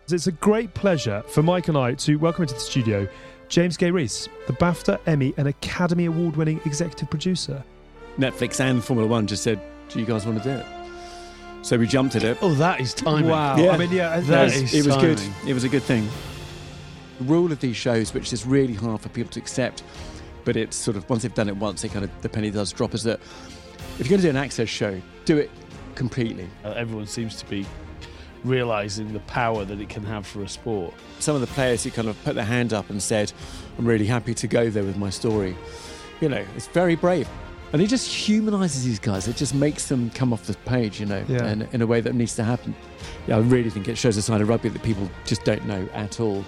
It's a great pleasure for Mike and I to welcome into the studio James Gay-Rees, the BAFTA, Emmy and Academy Award-winning executive producer. Netflix and Formula One just said, do you guys want to do it? So we jumped at it. Oh, that is timing. Wow. Yeah. I mean, yeah, It was good. timing. It was a good thing. The rule of these shows, which is really hard for people to accept, but it's sort of, once they've done it once, the penny does drop, is that if you're going to do an access show, do it completely. Everyone seems to be realising the power that it can have for a sport. Some of the players who kind of put their hand up and said, I'm really happy to go there with my story. You know, it's very brave. And it just humanises these guys. It just makes them come off the page, you know, and in a way that needs to happen. Yeah, I really think it shows a side of rugby that people just don't know at all.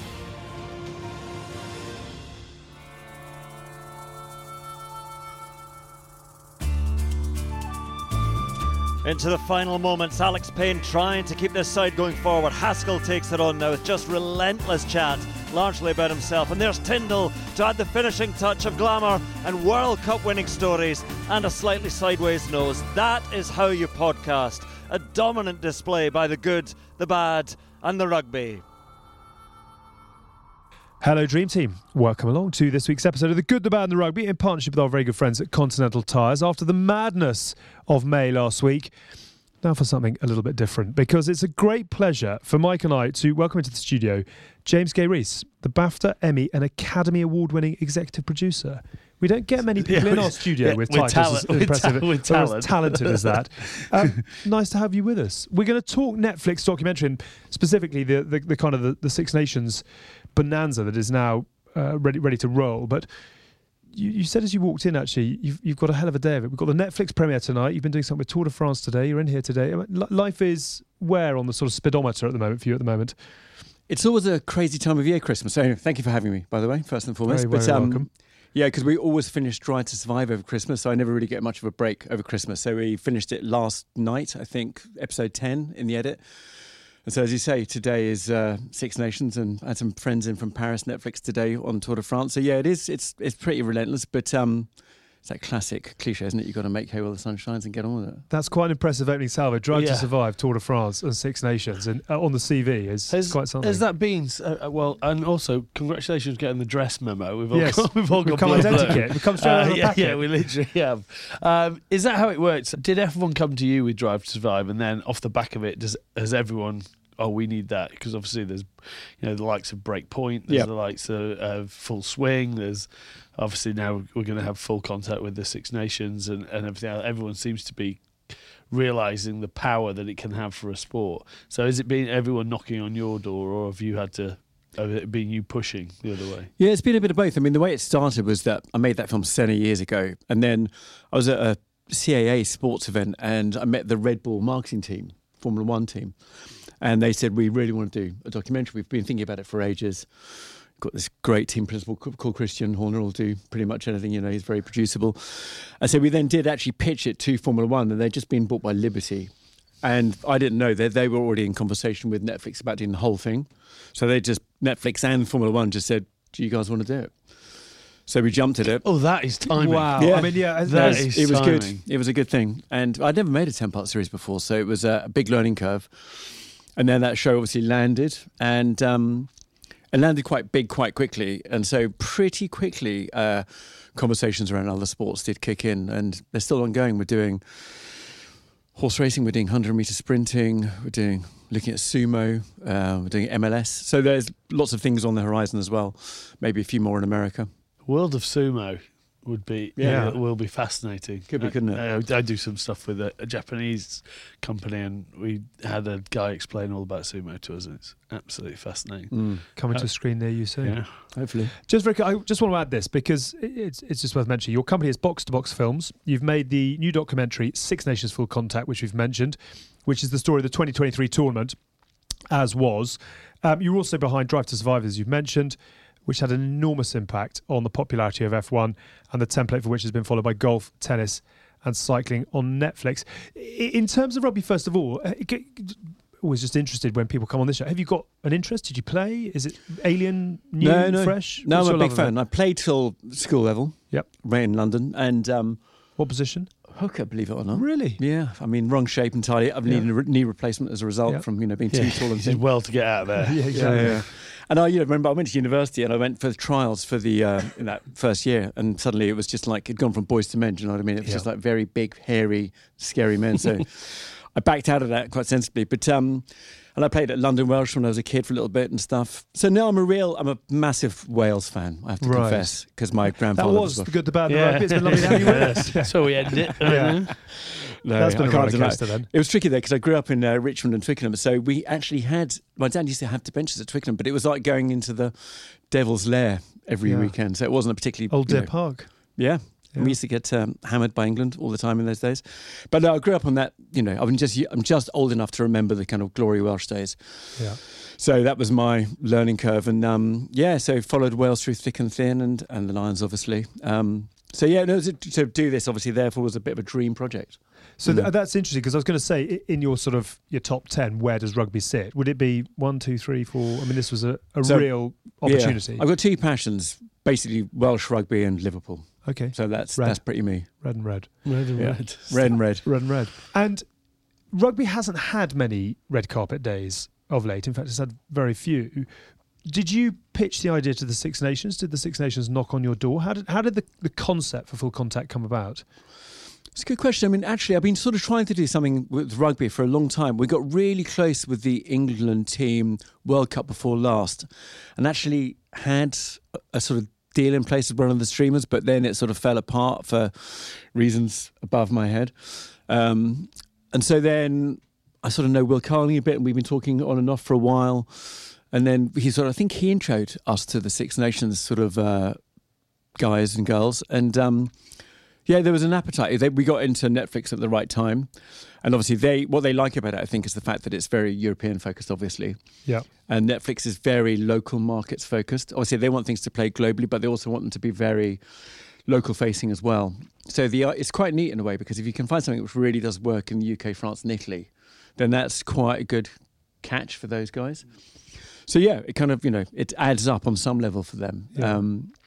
Into the final moments, Alex Payne trying to keep this side going forward. Haskell takes it on now with just relentless chat, largely about himself. And there's Tyndall to add the finishing touch of glamour and World Cup winning stories and a slightly sideways nose. That is how you podcast. A dominant display by the good, the bad and the rugby. Hello, Dream Team. Welcome along to this week's episode of The Good, the Bad and the Rugby in partnership with our very good friends at Continental Tires. After the madness of May last week, now for something a little bit different, because it's a great pleasure for Mike and I to welcome into the studio James Gay-Rees, the BAFTA, Emmy and Academy Award-winning executive producer. We don't get many people in our studio with titles as impressive with or as talented as that. Nice to have you with us. We're going to talk Netflix documentary and specifically the kind of the Six Nations bonanza that is now ready to roll. But you said as you walked in, actually, you've got a hell of a day of it. We've got the Netflix premiere tonight. You've been doing something with Tour de France today. You're in here today. I mean, life is where on the sort of speedometer at the moment for you at the moment? It's always a crazy time of year, Christmas. So thank you for having me, by the way, first and foremost. Very welcome. Yeah, because we always finish Drive to Survive over Christmas, so I never really get much of a break over Christmas. So we finished it last night, I think, episode 10 in the edit. And so, as you say, today is Six Nations, and I had some friends in from Paris, Netflix today on Tour de France. So yeah, it's pretty relentless, but it's that classic cliche, isn't it? You've got to make hay while the sun shines and get on with it. That's quite an impressive opening salvo. Drive to Survive, Tour de France and Six Nations, and on the CV is quite something. Has that been well? And also, congratulations getting the dress memo. We've all We've got come blue identikit. We've come straight out of the packet. Yeah, we literally have. Is that how it works? Did everyone come to you with Drive to Survive, and then off the back of it, has everyone? Oh, we need that, because obviously there's, the likes of Breakpoint, there's the likes of Full Swing, there's obviously now we're going to have full contact with the Six Nations and everything else. Everyone seems to be realising the power that it can have for a sport. So has it been everyone knocking on your door, or have it been you pushing the other way? Yeah, it's been a bit of both. I mean, the way it started was that I made that film 7 years ago, and then I was at a CAA sports event and I met the Red Bull marketing team, Formula One team. And they said, we really want to do a documentary. We've been thinking about it for ages. We've got this great team principal called Christian Horner, will do pretty much anything, he's very producible. And so we then did actually pitch it to Formula One, and they'd just been bought by Liberty. And I didn't know that they were already in conversation with Netflix about doing the whole thing. So Netflix and Formula One just said, do you guys want to do it? So we jumped at it. Oh, that is timing. Wow. Yeah. I mean, it was good. It was a good thing. And I'd never made a 10-part series before, so it was a big learning curve. And then that show obviously landed, and landed quite big quite quickly. And so pretty quickly, conversations around other sports did kick in, and they're still ongoing. We're doing horse racing, we're doing 100-metre sprinting, looking at sumo, we're doing MLS. So there's lots of things on the horizon as well, maybe a few more in America. World of Sumo will be fascinating. Could be, couldn't it? I do some stuff with a Japanese company, and we had a guy explain all about sumo to us, and it's absolutely fascinating. Coming to a screen near you soon. Yeah, hopefully. I just want to add this because it's just worth mentioning. Your company is Box to Box Films. You've made the new documentary Six Nations Full Contact, which we've mentioned, which is the story of the 2023 tournament, as was. You're also behind Drive to Survive, as you've mentioned, which had an enormous impact on the popularity of F1 and the template for which has been followed by golf, tennis and cycling on Netflix. In terms of rugby, first of all, always just interested when people come on this show. Have you got an interest? Did you play? Is it alien, new, fresh? No, I'm a big fan. I played till school level. Yep. Right in London. And what position? hooker, believe it or not. Really? Yeah, I mean, wrong shape entirely. I've needed a knee replacement as a result from being too tall and Did thin. well to get out of there. Yeah, exactly. Yeah. And I remember I went to university and I went for the trials for the in that first year, and suddenly it was just like it'd gone from boys to men. Do you know what I mean? It was just like very big, hairy, scary men. So I backed out of that quite sensibly. But and I played at London Welsh when I was a kid for a little bit and stuff. So now I'm a massive Wales fan. I have to confess, because my grandfather that was the good, the bad, the rugby. It's been lovely to have you with us. So we ended it. Yeah. No, That's been a I can't roller deny coaster it. then. It was tricky there because I grew up in Richmond and Twickenham. So we actually had, my dad used to have benches at Twickenham, but it was like going into the Devil's Lair every weekend. So it wasn't a particularly... Old Deer Park. Yeah. And we used to get hammered by England all the time in those days. But no, I grew up on that, I'm just old enough to remember the kind of glory Welsh days. Yeah. So that was my learning curve. And so followed Wales through thick and thin and the Lions, obviously. To do this, obviously, therefore, was a bit of a dream project. So that's interesting, because I was going to say, in your sort of your top 10, where does rugby sit? Would it be 1, 2, 3, 4? I mean, this was a real opportunity. Yeah. I've got two passions, basically Welsh rugby and Liverpool. Okay. So that's pretty me. Red and red. Red and Yeah. red. Red and red. Red and red. And rugby hasn't had many red carpet days of late. In fact, it's had very few. Did you pitch the idea to the Six Nations? Did the Six Nations knock on your door? How did the concept for Full Contact come about? It's a good question. I mean, actually, I've been sort of trying to do something with rugby for a long time. We got really close with the England team World Cup before last, and actually had a sort of deal in place with one of the streamers, but then it sort of fell apart for reasons above my head. And so then I sort of know Will Carling a bit, and we've been talking on and off for a while. And then I think he introed us to the Six Nations sort of guys and girls. And there was an appetite. We got into Netflix at the right time. And obviously what they like about it, I think, is the fact that it's very European focused, obviously. Yeah. And Netflix is very local markets focused. Obviously, they want things to play globally, but they also want them to be very local facing as well. So it's quite neat in a way, because if you can find something which really does work in the UK, France and Italy, then that's quite a good catch for those guys. So it kind of, it adds up on some level for them. Yeah.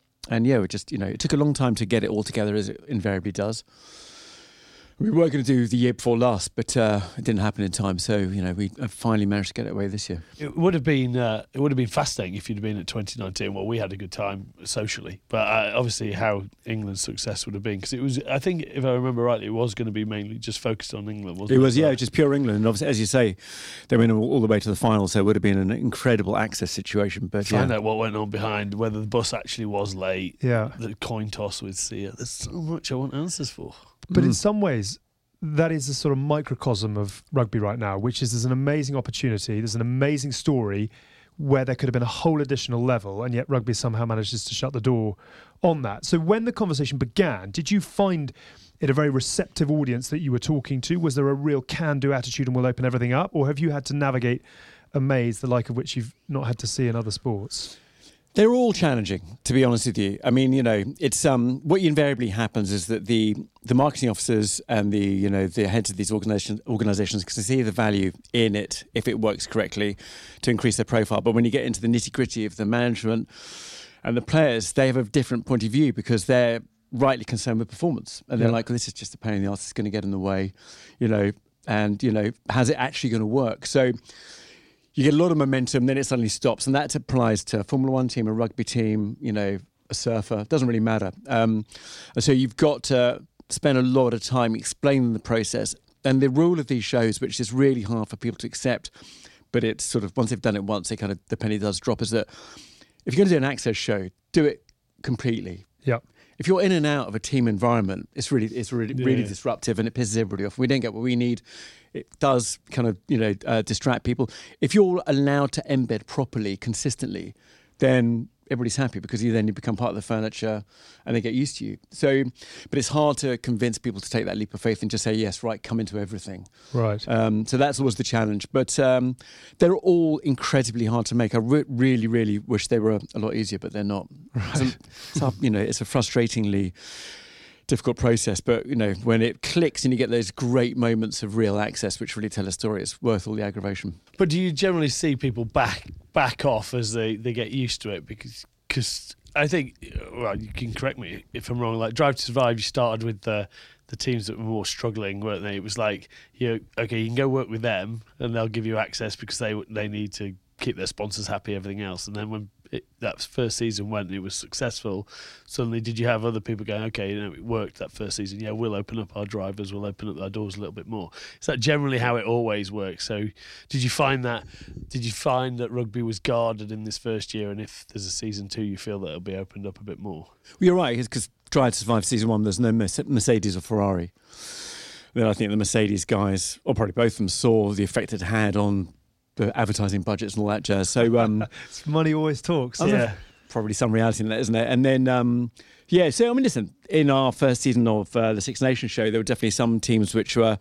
It took a long time to get it all together, as it invariably does. We were going to do the year before last, but it didn't happen in time. So we finally managed to get it away this year. It would have been fascinating if you'd have been at 2019. Well, we had a good time socially, but obviously how England's success would have been, because it was. I think if I remember rightly, it was going to be mainly just focused on England, wasn't it? It was, just pure England. And obviously, as you say, they went all the way to the final, so it would have been an incredible access situation. But find out what went on behind, whether the bus actually was late. Yeah. The coin toss with Sia. There's so much I want answers for. But in some ways, that is a sort of microcosm of rugby right now, which is there's an amazing opportunity, there's an amazing story where there could have been a whole additional level, and yet rugby somehow manages to shut the door on that. So when the conversation began, did you find it a very receptive audience that you were talking to? Was there a real can-do attitude and we'll open everything up? Or have you had to navigate a maze, the like of which you've not had to see in other sports? They're all challenging, to be honest with you. I mean, it's what invariably happens is that the marketing officers and the heads of these organizations can see the value in it if it works correctly to increase their profile. But when you get into the nitty-gritty of the management and the players, they have a different point of view, because they're rightly concerned with performance. And they're like, well, this is just a pain in the arse, it's going to get in the way, and how's it actually going to work? So you get a lot of momentum, then it suddenly stops. And that applies to a Formula One team, a rugby team, a surfer. It doesn't really matter. And so you've got to spend a lot of time explaining the process. And the rule of these shows, which is really hard for people to accept, but it's sort of, once they've done it once, the penny does drop, is that if you're going to do an access show, do it completely. Yeah. If you're in and out of a team environment, it's really disruptive, and it pisses everybody off. We don't get what we need. It does kind of, distract people. If you're allowed to embed properly, consistently, then everybody's happy, because you become part of the furniture and they get used to you. So, but it's hard to convince people to take that leap of faith and just say, yes, right, come into everything. Right. So that's always the challenge. But they're all incredibly hard to make. I really, really wish they were a lot easier, but they're not. Right. It's a frustratingly difficult process, but when it clicks and you get those great moments of real access which really tell a story, it's worth all the aggravation. But do you generally see people back off as they get used to it? Because I think, well, you can correct me if I'm wrong, like Drive to Survive, you started with the the teams that were more struggling, weren't they? It was like, you can go work with them and they'll give you access because they need to keep their sponsors happy, everything else. And then when that first season went and it was successful, suddenly did you have other people going, okay, it worked that first season, yeah, we'll open up our drivers, we'll open up our doors a little bit more. Is that generally how it always works? So did you find that rugby was guarded in this first year, and if there's a season 2 you feel that it'll be opened up a bit more? Well, you're right, because Drive to Survive season 1 there's no Mercedes or Ferrari. Then I think the Mercedes guys, or probably both of them, saw the effect it had on the advertising budgets and all that jazz. So money always talks. Yeah, probably some reality in that, isn't there? And then so I mean, listen, in our first season of the Six Nations show, there were definitely some teams which were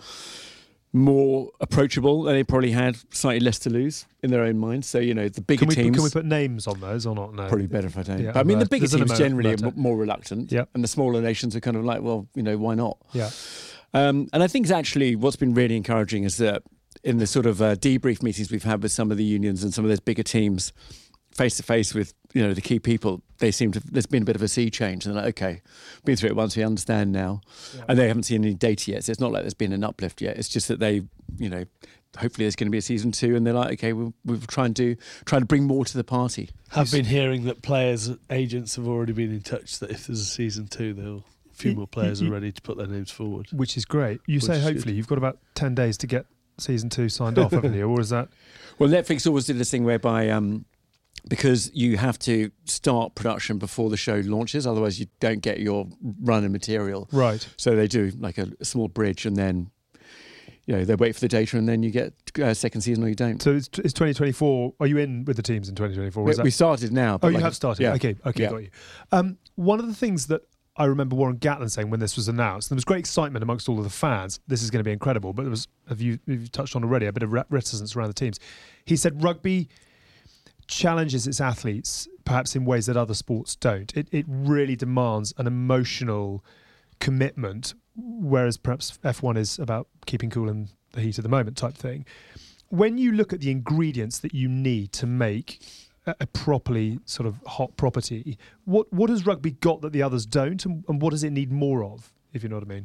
more approachable, and they probably had slightly less to lose in their own minds. So the bigger teams. Can we put names on those or not? No, probably better if I don't. Yeah, but I mean, the bigger teams generally are more reluctant, yeah, and the smaller nations are kind of like, well, why not? Yeah. And I think actually what's been really encouraging is that in the sort of debrief meetings we've had with some of the unions and some of those bigger teams, face to face with the key people, there's been a bit of a sea change, and they're like, okay, been through it once, we understand now, and they haven't seen any data yet, so it's not like there's been an uplift yet. It's just that they, hopefully there's going to be a season 2, and they're like, okay, we'll try to bring more to the party. I've been hearing that players' agents have already been in touch that if there's a season 2, a few more players are ready to put their names forward, which is great. You say hopefully you've got about 10 days to get season 2 signed off, haven't you? Or is that? Well, Netflix always did this thing whereby because you have to start production before the show launches, otherwise you don't get your run and material. Right. So they do like a small bridge, and then they wait for the data, and then you get second season or you don't. So it's 2024. Are you in with the teams in 2024? We started now. Oh, you have started. Yeah. Okay, yeah. Got you. One of the things that I remember Warren Gatland saying when this was announced, there was great excitement amongst all of the fans. This is going to be incredible, but there was, you've touched on already, a bit of reticence around the teams. He said rugby challenges its athletes perhaps in ways that other sports don't. It really demands an emotional commitment, whereas perhaps F1 is about keeping cool in the heat of the moment type thing. When you look at the ingredients that you need to make a properly sort of hot property, what has rugby got that the others don't, and what does it need more of, if you know what I mean?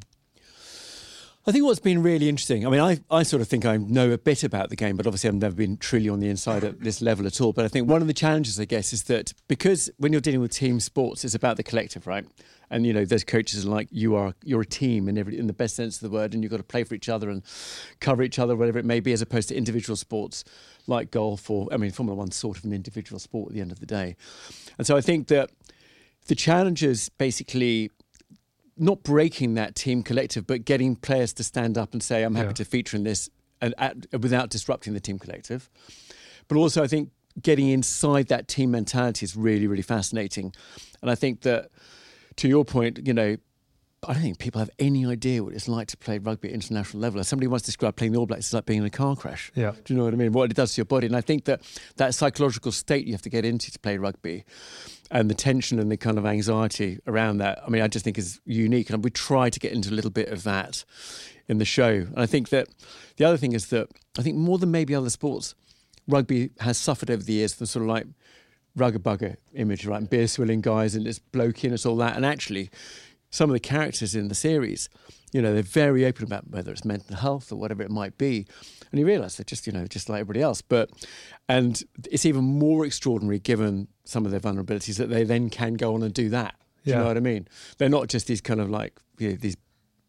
I think what's been really interesting, I mean, I sort of think I know a bit about the game, but obviously I've never been truly on the inside at this level at all. But I think one of the challenges, I guess, is that because when you're dealing with team sports, it's about the collective, right? And, those coaches are like, you're a team in the best sense of the word, and you've got to play for each other and cover each other, whatever it may be, as opposed to individual sports like golf or, Formula One's sort of an individual sport at the end of the day. And so I think that the challenge is basically not breaking that team collective, but getting players to stand up and say, I'm happy to feature in this, and without disrupting the team collective. But also I think getting inside that team mentality is really, really fascinating. And I think that, to your point, I don't think people have any idea what it's like to play rugby at international level. As somebody once described playing the All Blacks as like being in a car crash. Yeah. Do you know what I mean? What it does to your body. And I think that psychological state you have to get into to play rugby, and the tension and the kind of anxiety around that, I just think is unique. And we try to get into a little bit of that in the show. And I think that the other thing is that I think more than maybe other sports, rugby has suffered over the years from sort of like rugger bugger image, right? And beer swilling guys and this blokiness, all that. And actually, some of the characters in the series, they're very open about whether it's mental health or whatever it might be. And you realise they're just, just like everybody else. And it's even more extraordinary given some of their vulnerabilities that they then can go on and do that. Do you know what I mean? They're not just these kind of like, these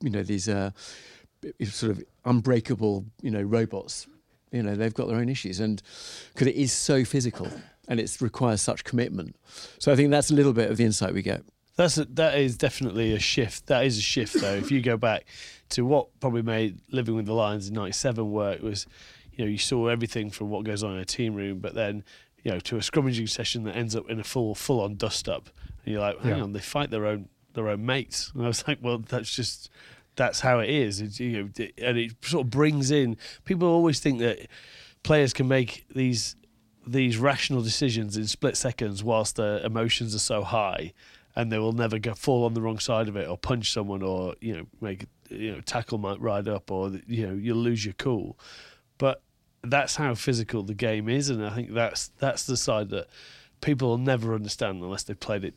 sort of unbreakable, robots. They've got their own issues. And because it is so physical and it requires such commitment. So I think that's a little bit of the insight we get. That is definitely a shift. That is a shift, though. If you go back to what probably made Living with the Lions in '97 work, was, you saw everything from what goes on in a team room, but then, to a scrummaging session that ends up in a full-on dust-up, and you're like, hang on, they fight their own mates. And I was like, well, that's how it is. And it sort of brings in. People always think that players can make these rational decisions in split seconds whilst their emotions are so high, and they will never fall on the wrong side of it, or punch someone, or make tackle might ride up, or you'll lose your cool. But that's how physical the game is, and I think that's the side that people will never understand unless they've played it to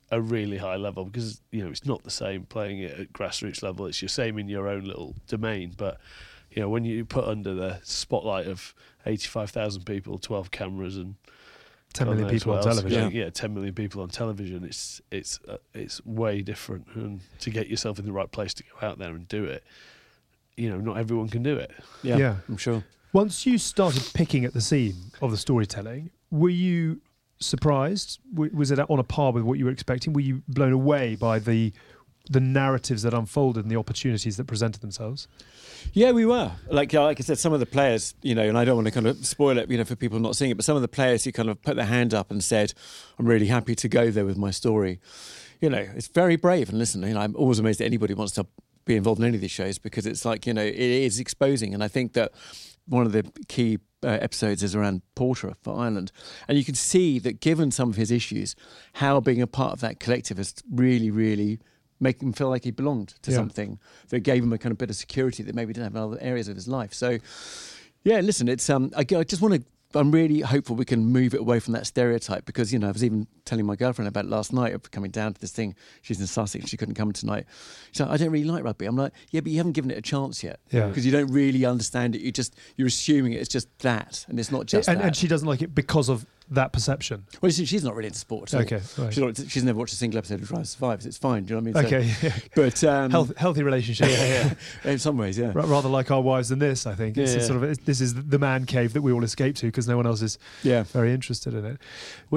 a really high level, because it's not the same playing it at grassroots level. It's the same in your own little domain, but when you put under the spotlight of 85,000 people, 12 cameras, and 10 million people on television. Yeah, 10 million people on television. It's way different, and to get yourself in the right place to go out there and do it, not everyone can do it. Yeah, I'm sure. Once you started picking at the seam of the storytelling, were you surprised? Was it on a par with what you were expecting? Were you blown away by the narratives that unfolded and the opportunities that presented themselves? Yeah, we were. Like I said, some of the players, and I don't want to kind of spoil it, for people not seeing it, but some of the players who kind of put their hand up and said, I'm really happy to go there with my story. It's very brave. And listen, I'm always amazed that anybody wants to be involved in any of these shows, because it's like, it is exposing. And I think that one of the key episodes is around Porter for Ireland. And you can see that given some of his issues, how being a part of that collective has really, really make him feel like he belonged to something that gave him a kind of bit of security that maybe he didn't have in other areas of his life. So, yeah, listen, it's I just want to. I'm really hopeful we can move it away from that stereotype, because I was even telling my girlfriend about it last night of coming down to this thing. She's in Sussex, she couldn't come tonight. She's like, I don't really like rugby. I'm like, yeah, but you haven't given it a chance yet, because you don't really understand it. You're assuming it's just that, and it's not just that. And she doesn't like it because of that perception. Well, she's not really into sport. So okay, right. She's never watched a single episode of Drive to Survive. So it's fine. Do you know what I mean? Okay, but healthy relationship. In some ways, yeah. Rather like our wives than this, I think. This is the man cave that we all escape to, because no one else is very interested in it.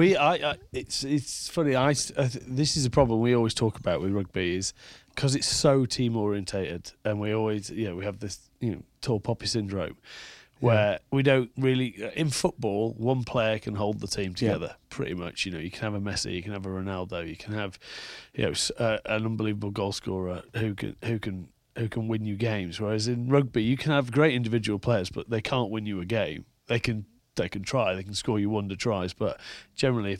It's funny. This is a problem we always talk about with rugby, is because it's so team orientated, and we always we have this tall poppy syndrome, where we don't really, in football, one player can hold the team together pretty much. You can have a Messi, you can have a Ronaldo, you can have an unbelievable goal scorer who can win you games. Whereas in rugby, you can have great individual players, but they can't win you a game. They can try, they can score you wonder tries, but generally,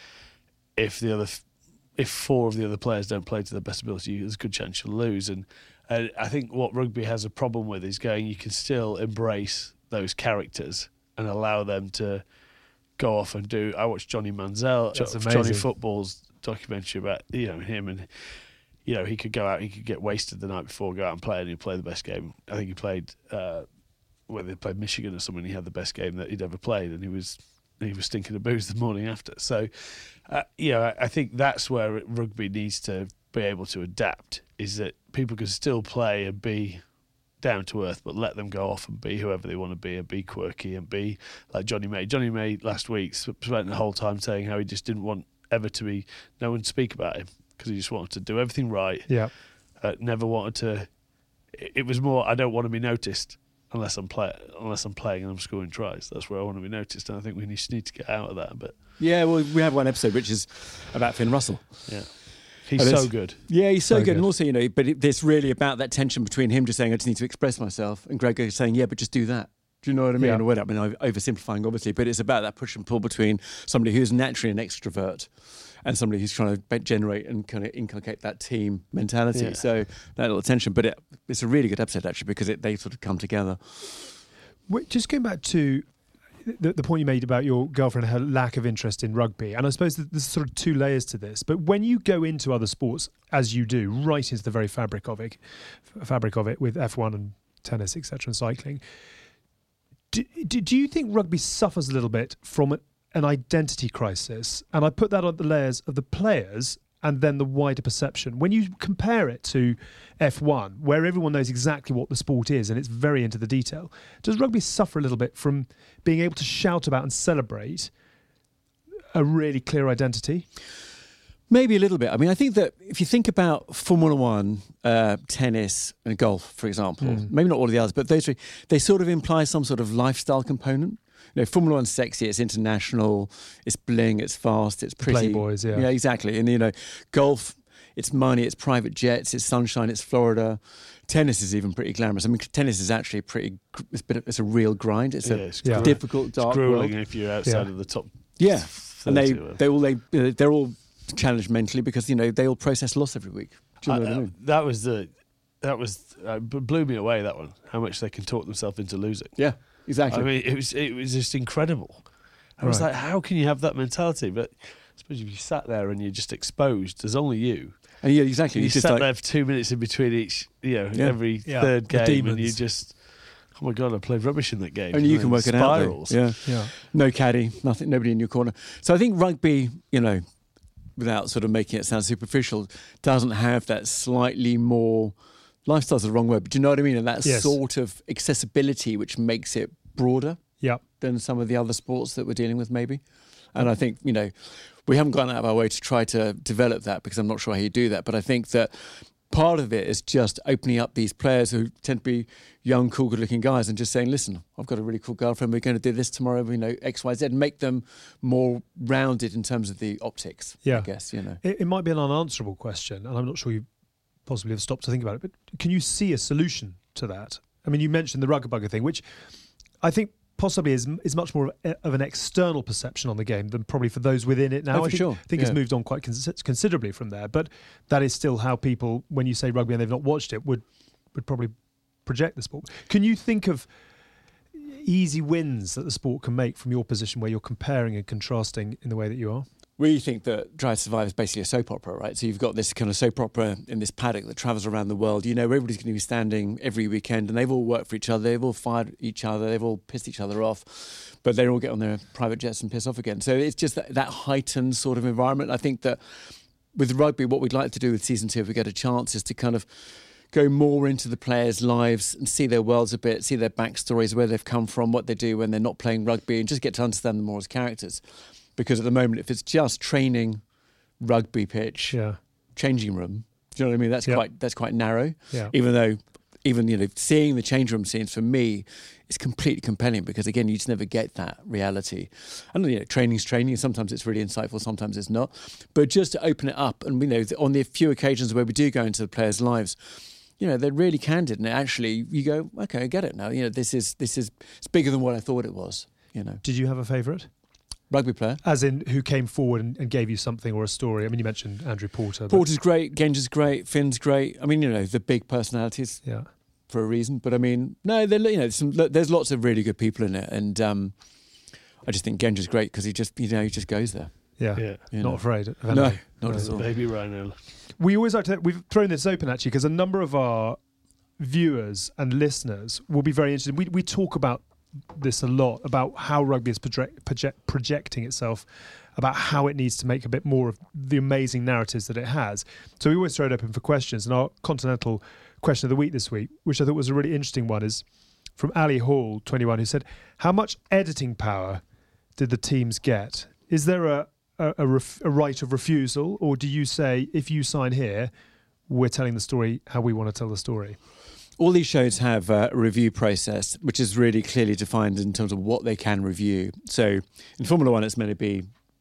if four of the other players don't play to their best ability, there's a good chance you'll lose. And I think what rugby has a problem with is you can still embrace those characters and allow them to go off and do. I watched Johnny Manziel, Johnny Football's documentary about him, and he could go out, he could get wasted the night before, go out and play, and he'd play the best game. I think he played whether they played Michigan or someone, he had the best game that he'd ever played, and he was stinking of booze the morning after. So I think that's where rugby needs to be able to adapt, is that people can still play and be down to earth, but let them go off and be whoever they want to be, and be quirky, and be like Johnny May. Johnny May last week spent the whole time saying how he just didn't want ever to be no one to speak about him, because he just wanted to do everything right. Never wanted to. It was more, I don't want to be noticed unless I'm playing and I'm scoring tries. That's where I want to be noticed, and I think we just need to get out of that a bit. Yeah, well, we have one episode which is about Finn Russell. Yeah. He's so good. Yeah, he's so good. And also, but it's really about that tension between him just saying, I just need to express myself, and Gregor saying, yeah, but just do that. Do you know what I mean? Yeah. I mean, I'm oversimplifying, obviously, but it's about that push and pull between somebody who's naturally an extrovert and somebody who's trying to generate and kind of inculcate that team mentality. Yeah. So that little tension. But it's a really good episode, actually, because they sort of come together. Just going back to the point you made about your girlfriend and her lack of interest in rugby, and I suppose there's sort of two layers to this, but when you go into other sports, as you do, right into the very fabric of it with F1 and tennis, etc., and cycling, do you think rugby suffers a little bit from an identity crisis? And I put that on the layers of the players and then the wider perception. When you compare it to F1, where everyone knows exactly what the sport is and it's very into the detail, does rugby suffer a little bit from being able to shout about and celebrate a really clear identity? Maybe a little bit. I mean, I think that if you think about Formula One, tennis and golf, for example, maybe not all of the others, but those three, they sort of imply some sort of lifestyle component. Formula One's sexy, it's international, it's bling, it's fast, it's pretty. Playboys, yeah. Yeah, exactly. And, golf, it's money, it's private jets, it's sunshine, it's Florida. Tennis is even pretty glamorous. I mean, tennis is actually it's a real grind. It's a difficult, dark it's grueling world. If you're outside of the top. Yeah, and they're all challenged mentally because, they all process loss every week. Do you know what I mean? That blew me away, that one, how much they can talk themselves into losing. Yeah. Exactly. I mean, it was just incredible. I was like, how can you have that mentality? But suppose if you sat there and you're just exposed, there's only you. And yeah, exactly. You It's just sat like, there for 2 minutes in between each, every Yeah. third The game, and you demons. just, oh my God, I played rubbish in that game. only you And can then work it out. spirals. Though. Yeah. Yeah. No caddy, nothing, nobody in your corner. So I think rugby, without sort of making it sound superficial, doesn't have that slightly more, lifestyle's the wrong word, but do you know what I mean? And that Yes. sort of accessibility which makes it broader Yeah. than some of the other sports that we're dealing with maybe. And I think, we haven't gone out of our way to try to develop that because I'm not sure how you do that. But I think that part of it is just opening up these players who tend to be young, cool, good-looking guys and just saying, listen, I've got a really cool girlfriend. We're going to do this tomorrow, X, Y, Z, and make them more rounded in terms of the optics, Yeah. I guess, It might be an unanswerable question, and I'm not sure you possibly have stopped to think about it, but can you see a solution to that? I mean, you mentioned the rugger bugger thing, which I think possibly is much more of an external perception on the game than probably for those within it now. Oh, for sure. I think it's moved on quite considerably from there, but that is still how people, when you say rugby and they've not watched it, would probably project the sport. Can you think of easy wins that the sport can make from your position where you're comparing and contrasting in the way that you are? We think that Drive to Survive is basically a soap opera, right? So you've got this kind of soap opera in this paddock that travels around the world. Everybody's going to be standing every weekend and they've all worked for each other. They've all fired each other. They've all pissed each other off. But they all get on their private jets and piss off again. So it's just that heightened sort of environment. I think that with rugby, what we'd like to do with season 2, if we get a chance, is to kind of go more into the players' lives and see their worlds a bit, see their backstories, where they've come from, what they do when they're not playing rugby, and just get to understand them more as characters. Because at the moment, if it's just training, rugby pitch, changing room, do you know what I mean? That's quite narrow. Yeah. Even seeing the change room scenes for me is completely compelling because again, you just never get that reality. And training's training. Sometimes it's really insightful, sometimes it's not. But just to open it up, and on the few occasions where we do go into the players' lives, they're really candid, and actually you go, okay, I get it now. This is it's bigger than what I thought it was. Did you have a favourite? Rugby player. As in who came forward and gave you something or a story? I mean, you mentioned Andrew Porter. Porter's great, Genge's great, Finn's great. I mean, the big personalities for a reason. But I mean, no, there's lots of really good people in it. And I just think Genge's great because he just goes there. Yeah. Not afraid. No, not at all. Baby Rhino. We always like to, we've thrown this open actually because a number of our viewers and listeners will be very interested. We talk about this a lot, about how rugby is projecting itself, about how it needs to make a bit more of the amazing narratives that it has. So we always throw it open for questions. And our Continental question of the week this week, which I thought was a really interesting one, is from Ali Hall, 21, who said, how much editing power did the teams get? Is there a right of refusal, or do you say, if you sign here, we're telling the story how we want to tell the story? All these shows have a review process, which is really clearly defined in terms of what they can review. So in Formula One, it's meant to be,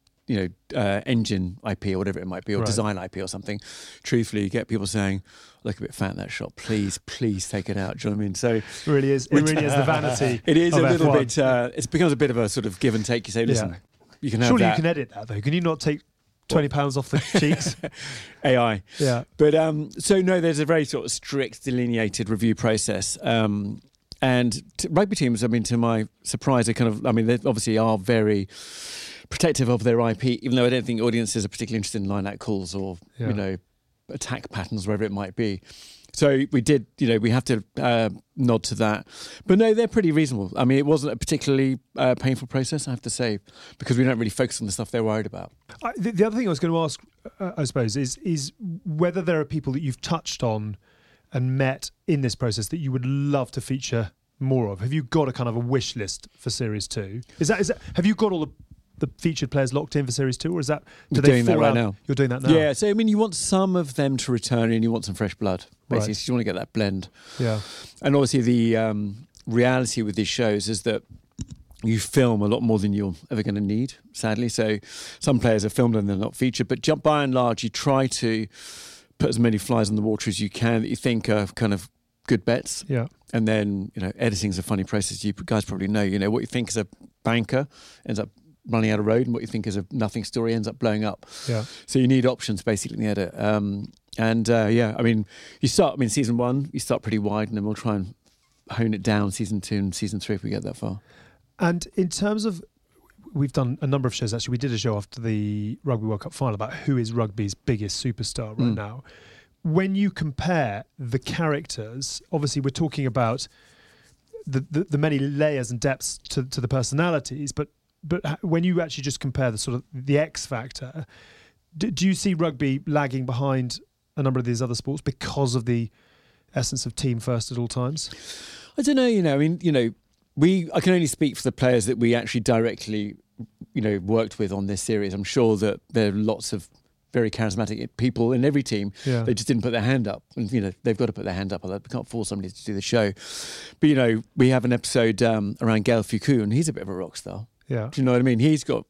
engine IP or whatever it might be, or design IP or something. Truthfully, you get people saying, look a bit fat in that shot. Please take it out. Do you know what I mean? So it really is the vanity. It is a little F1. bit, it becomes a bit of a sort of give and take. You say, listen, you can have surely that. You can edit that though. Can you not take £20 off the cheeks? AI. Yeah. But so no, there's a very sort of strict delineated review process. And rugby teams, I mean, to my surprise, they they obviously are very protective of their IP, even though I don't think audiences are particularly interested in line-out calls or, attack patterns, wherever it might be. So we did, we have to nod to that. But no, they're pretty reasonable. I mean, it wasn't a particularly painful process, I have to say, because we don't really focus on the stuff they're worried about. The other thing I was going to ask, I suppose, is whether there are people that you've touched on and met in this process that you would love to feature more of. Have you got a kind of a wish list for Series 2? Is that have you got all the featured players locked in for Series 2, or is that... We're doing that right now. You're doing that now? Yeah, so I mean, you want some of them to return and you want some fresh blood, basically. Right. So you want to get that blend. Yeah. And obviously the reality with these shows is that you film a lot more than you're ever going to need, sadly. So some players are filmed and they're not featured, but by and large, you try to put as many flies in the water as you can that you think are kind of good bets. Yeah. And then, editing is a funny process. You guys probably know, what you think is a banker ends up running out of road, and what you think is a nothing story ends up blowing up. Yeah. So you need options basically in the edit. Season 1, you start pretty wide, and then we'll try and hone it down season 2 and season 3 if we get that far. And in terms of, we've done a number of shows. Actually, we did a show after the Rugby World Cup final about who is rugby's biggest superstar right now. When you compare the characters, obviously we're talking about the many layers and depths to the personalities, but when you actually just compare the sort of the X factor, do you see rugby lagging behind a number of these other sports because of the essence of team first at all times? I don't know. I mean, I can only speak for the players that we actually directly, worked with on this series. I'm sure that there are lots of very charismatic people in every team. Yeah. They just didn't put their hand up, and they've got to put their hand up. We can't force somebody to do the show. But we have an episode around Gael Fickou, and he's a bit of a rock star. Yeah, do you know what I mean? He's a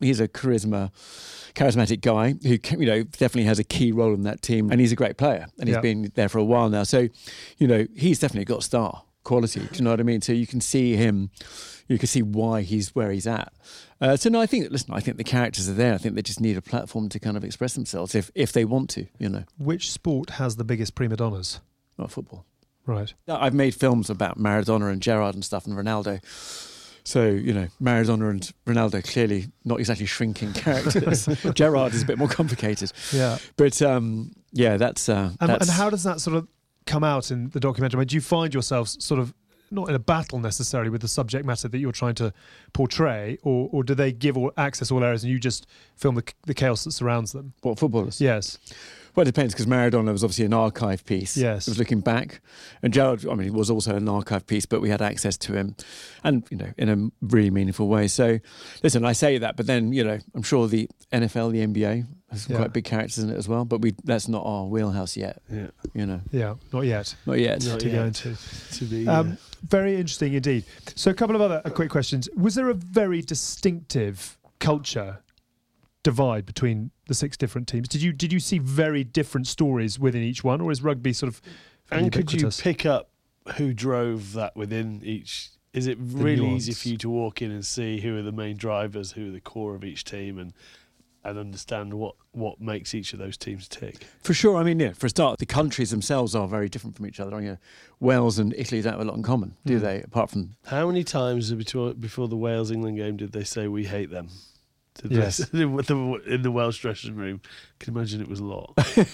charismatic guy who definitely has a key role in that team, and he's a great player, and he's been there for a while now. So he's definitely got star quality. Do you know what I mean? So you can see him, you can see why he's where he's at. So no, I think the characters are there. I think they just need a platform to kind of express themselves if they want to. Which sport has the biggest prima donnas? Not football. Right. I've made films about Maradona and Gerrard and stuff, and Ronaldo. So, Maradona and Ronaldo clearly not exactly shrinking characters. Gerrard is a bit more complicated. Yeah. But, that's... And how does that sort of come out in the documentary? I mean, do you find yourselves sort of not in a battle necessarily with the subject matter that you're trying to portray, or do they give access all areas and you just film the chaos that surrounds them? What, footballers? Yes. Well, it depends, because Maradona was obviously an archive piece. Yes. It was looking back. And Gerrard, it was also an archive piece, but we had access to him and, in a really meaningful way. So, listen, I say that, but then, I'm sure the NFL, the NBA has some quite big characters in it as well, but that's not our wheelhouse yet. Yeah. Yeah, not yet. Not yet. To go into. To be... Very interesting indeed. So a couple of other quick questions. Was there a very distinctive culture divide between the 6 different teams? Did you see very different stories within each one, or is rugby sort of and could you pick up who drove that within each? Is it really easy for you to walk in and see who are the main drivers, who are the core of each team, and understand what makes each of those teams tick? For sure. I mean, for a start, the countries themselves are very different from each other. Wales and Italy don't have a lot in common, do they? Apart from... How many times before the Wales-England game did they say, "We hate them"? Yes. In the Welsh dressing room? I can imagine it was a lot.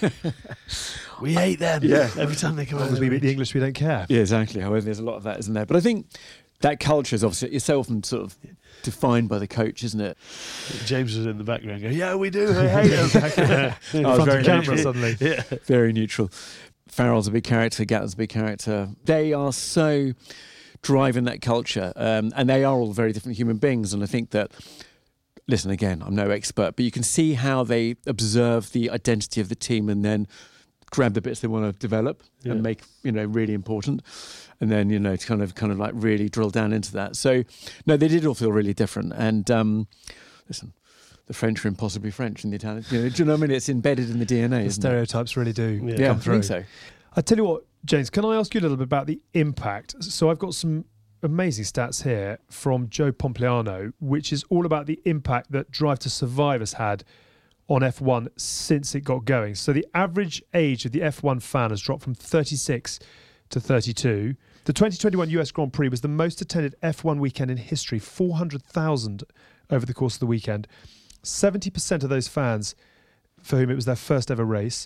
We hate them. Yeah. Every time they come out. As we beat the English, we don't care. Yeah, exactly. However, there's a lot of that, isn't there? But I think that culture is obviously, it's so often sort of defined by the coach, isn't it? James was in the background going, "Yeah, we do. I hate them." In front of camera suddenly. Yeah. Very neutral. Farrell's a big character. Gatton's a big character. They are so driving that culture, and they are all very different human beings. And I think that, listen, again, I'm no expert, but you can see how they observe the identity of the team and then grab the bits they want to develop and make, really important. And then, kind of like really drill down into that. So, no, they did all feel really different. And listen, the French are impossibly French and the Italians, do you know what I mean? It's embedded in the DNA. The stereotypes really do come through. I think so. I tell you what, James, can I ask you a little bit about the impact? So I've got some amazing stats here from Joe Pompliano, which is all about the impact that Drive to Survive has had on F1 since it got going. So the average age of the F1 fan has dropped from 36 to 32. The 2021 US Grand Prix was the most attended F1 weekend in history, 400,000 over the course of the weekend. 70% of those fans for whom it was their first ever race.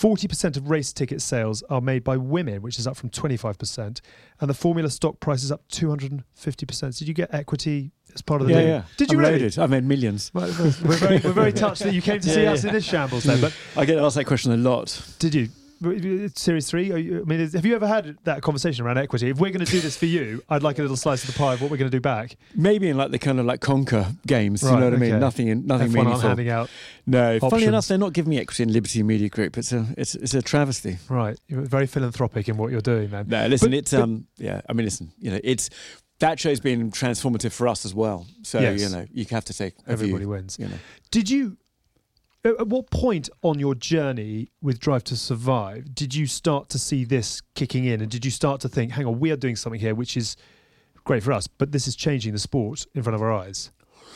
40% of race ticket sales are made by women, which is up from 25%. And the Formula stock price is up 250%. Did you get equity as part of the deal? Yeah. Did you really? I made millions. We're very touched that you came to see us in this shambles then. But I get asked that question a lot. Did you? Series 3? Have you ever had that conversation around equity? If we're going to do this for you, I'd like a little slice of the pie of what we're going to do back. Maybe in like the kind of like Conquer games, you know what I mean? Nothing meaningful. Aren't handing out no, options. Funnily enough, they're not giving me equity in Liberty Media Group. It's a travesty. Right, you're very philanthropic in what you're doing, man. No, listen, listen, it's that show's been transformative for us as well. So you have to take everybody wins. Did you? At what point on your journey with Drive to Survive did you start to see this kicking in, and did you start to think, hang on, we are doing something here which is great for us, but this is changing the sport in front of our eyes?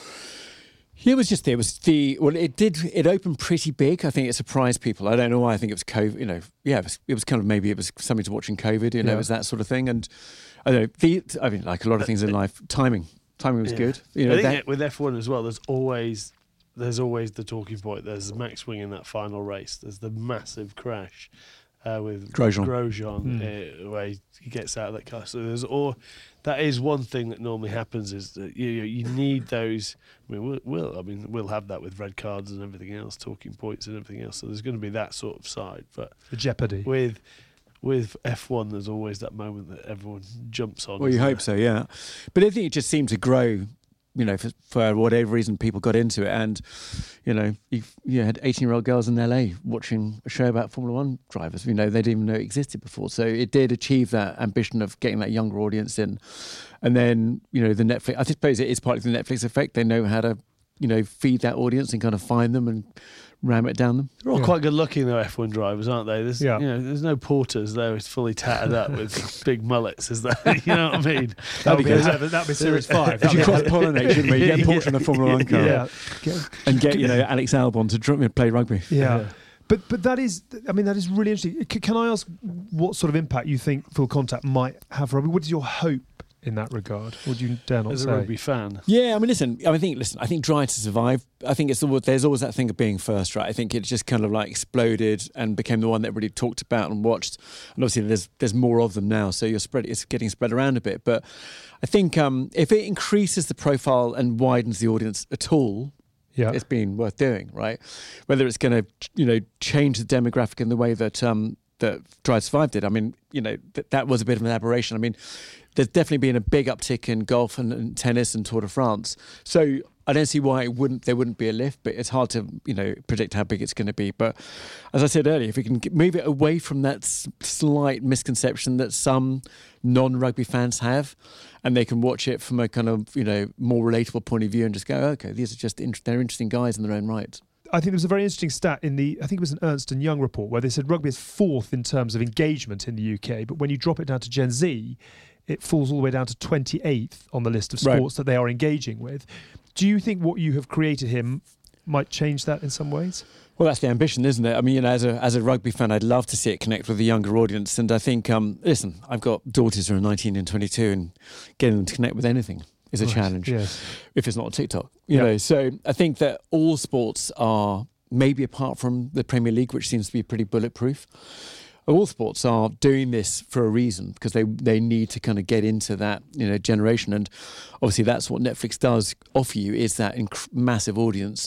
It opened pretty big. I think it surprised people. I don't know why. I think it was COVID, it was kind of, maybe it was something to watch in COVID, it was that sort of thing. And I don't know, like a lot of things in life, timing Timing was good. I think with F1 as well, there's always the talking point. There's Max winning that final race. There's the massive crash with Grosjean where he gets out of that car. So that is one thing that normally happens, is that you need those. I mean, we'll have that with red cards and everything else, talking points and everything else. So there's going to be that sort of side. But the jeopardy with F1, there's always that moment that everyone jumps on. Well, you hope so, yeah. But I think it just seemed to grow. For whatever reason, people got into it, and you had 18-year-old girls in LA watching a show about Formula One drivers. They didn't even know it existed before. So it did achieve that ambition of getting that younger audience in, and then the Netflix. I suppose it is part of the Netflix effect. They know how to feed that audience and kind of find them and ram it down them. They're all quite good looking, though, F1 drivers, aren't they? There's no porters there who's fully tattered up with big mullets, is there? You know what I mean? That'd be Series 5. If you cross-pollinate, shouldn't we? Get Porsche in a Formula 1 car. And get, Alex Albon to play rugby. Yeah. But that is really interesting. Can I ask what sort of impact you think Full Contact might have for rugby? What is your hope in that regard? Or do you dare not as say? a rugby fan? Yeah, I think Drive to Survive, I think there's always that thing of being first, right? I think it just kind of like exploded and became the one that everybody talked about and watched. And obviously there's more of them now, so it's getting spread around a bit. But I think if it increases the profile and widens the audience at all, it's been worth doing, right? Whether it's going to change the demographic in the way that Drive to Survive did. I mean, that was a bit of an aberration. I mean, there's definitely been a big uptick in golf and tennis and Tour de France. So I don't see why there wouldn't be a lift, but it's hard to predict how big it's going to be. But as I said earlier, if we can move it away from that slight misconception that some non-rugby fans have, and they can watch it from a kind of more relatable point of view and just go, okay, these are just they're interesting guys in their own right. I think there was a very interesting stat I think it was an Ernst & Young report, where they said rugby is fourth in terms of engagement in the UK, but when you drop it down to Gen Z, it falls all the way down to 28th on the list of sports that they are engaging with. Do you think what you have created here might change that in some ways? Well, that's the ambition, isn't it? I mean, as a rugby fan, I'd love to see it connect with a younger audience. And I think, listen, I've got daughters who are 19 and 22, and getting them to connect with anything is a challenge. Yes. If it's not on TikTok, you know. So I think that all sports are, maybe apart from the Premier League, which seems to be pretty bulletproof, all sports are doing this for a reason, because they need to kind of get into that generation. And obviously that's what Netflix does offer you, is that massive audience.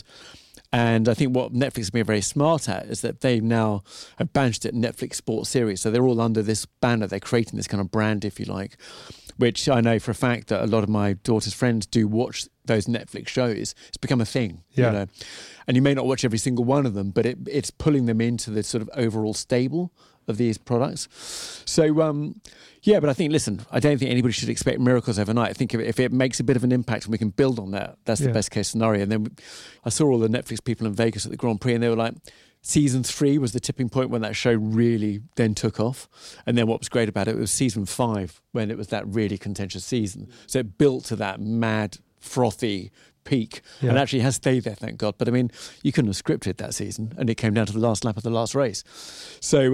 And I think what Netflix has been very smart at is that they now have badged it Netflix Sports Series. So they're all under this banner. They're creating this kind of brand, if you like, which I know for a fact that a lot of my daughter's friends do watch those Netflix shows. It's become a thing, And you may not watch every single one of them, but it's pulling them into the sort of overall stable of these products. So, but I think, listen, I don't think anybody should expect miracles overnight. I think if it makes a bit of an impact and we can build on that, that's the best case scenario. And then I saw all the Netflix people in Vegas at the Grand Prix, and they were like, season 3 was the tipping point when that show really then took off. And then what was great about it was season 5, when it was that really contentious season. So it built to that mad, frothy peak, and actually has stayed there, thank God. But I mean, you couldn't have scripted that season, and it came down to the last lap of the last race. So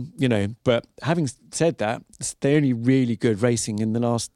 but having said that, the only really good racing in the last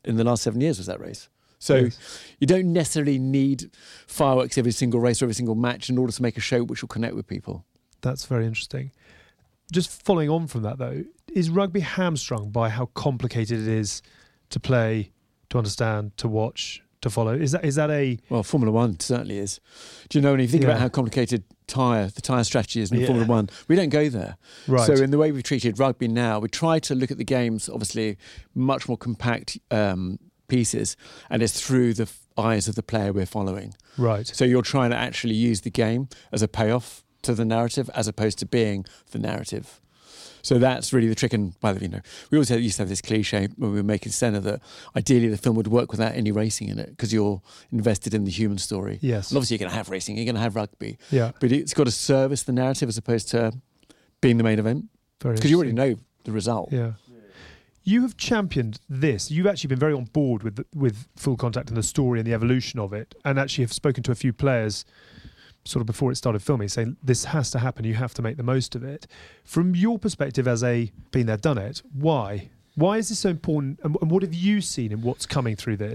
7 years was that race. So you don't necessarily need fireworks every single race or every single match in order to make a show which will connect with people. That's very interesting. Just following on from that, though, is rugby hamstrung by how complicated it is to play, to understand, to watch, to follow? Is that a... Well, Formula One certainly is. Do you know, when you think about how complicated the tyre strategy is in Formula One, we don't go there. Right. So in the way we've treated rugby now, we try to look at the games, obviously, much more compact pieces, and it's through the eyes of the player we're following. Right. So you're trying to actually use the game as a payoff to the narrative, as opposed to being the narrative. So that's really the trick. And by the way, we always used to have this cliche when we were making Senna that ideally the film would work without any racing in it, because you're invested in the human story. Yes. And obviously you're going to have racing, you're going to have rugby. Yeah. But it's got to service the narrative as opposed to being the main event. Because you already know the result. Yeah. You have championed this. You've actually been very on board with Full Contact and the story and the evolution of it, and actually have spoken to a few players sort of before it started filming, saying this has to happen, you have to make the most of it. From your perspective as a been there, done it, why is this so important, and what have you seen in what's coming through this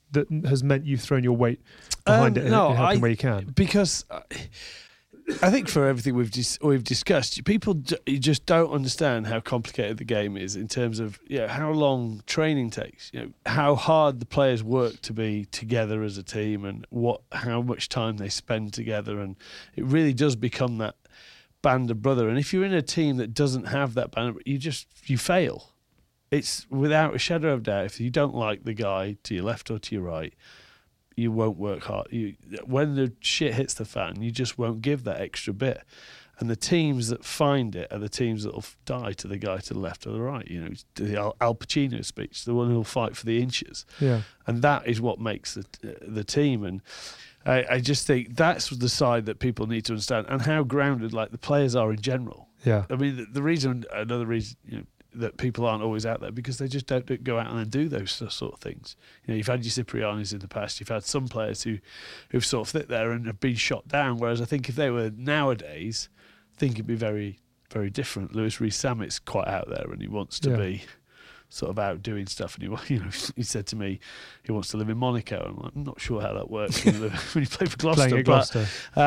that has meant you've thrown your weight behind it in helping where you can? Because I think for everything we've discussed, people you just don't understand how complicated the game is in terms of how long training takes, how hard the players work to be together as a team, and how much time they spend together, and it really does become that band of brother. And if you're in a team that doesn't have that band, you fail. It's without a shadow of doubt. If you don't like the guy to your left or to your right, you won't work hard. When the shit hits the fan, you just won't give that extra bit. And the teams that find it are the teams that will die to the guy to the left or the right. The Al Pacino speech, the one who'll fight for the inches. Yeah. And that is what makes the team. And I just think that's the side that people need to understand, and how grounded the players are in general. Yeah. I mean, another reason that people aren't always out there, because they just don't go out and do those sort of things. You've had your Ciprianis in the past. You've had some players who've sort of sit there and have been shot down. Whereas I think if they were nowadays, I think it'd be very, very different. Lewis Rees-Sammit's quite out there, and he wants to be sort of out doing stuff. And he said to me he wants to live in Monaco. I'm not sure how that works when you play for Gloucester. Playing at Gloucester.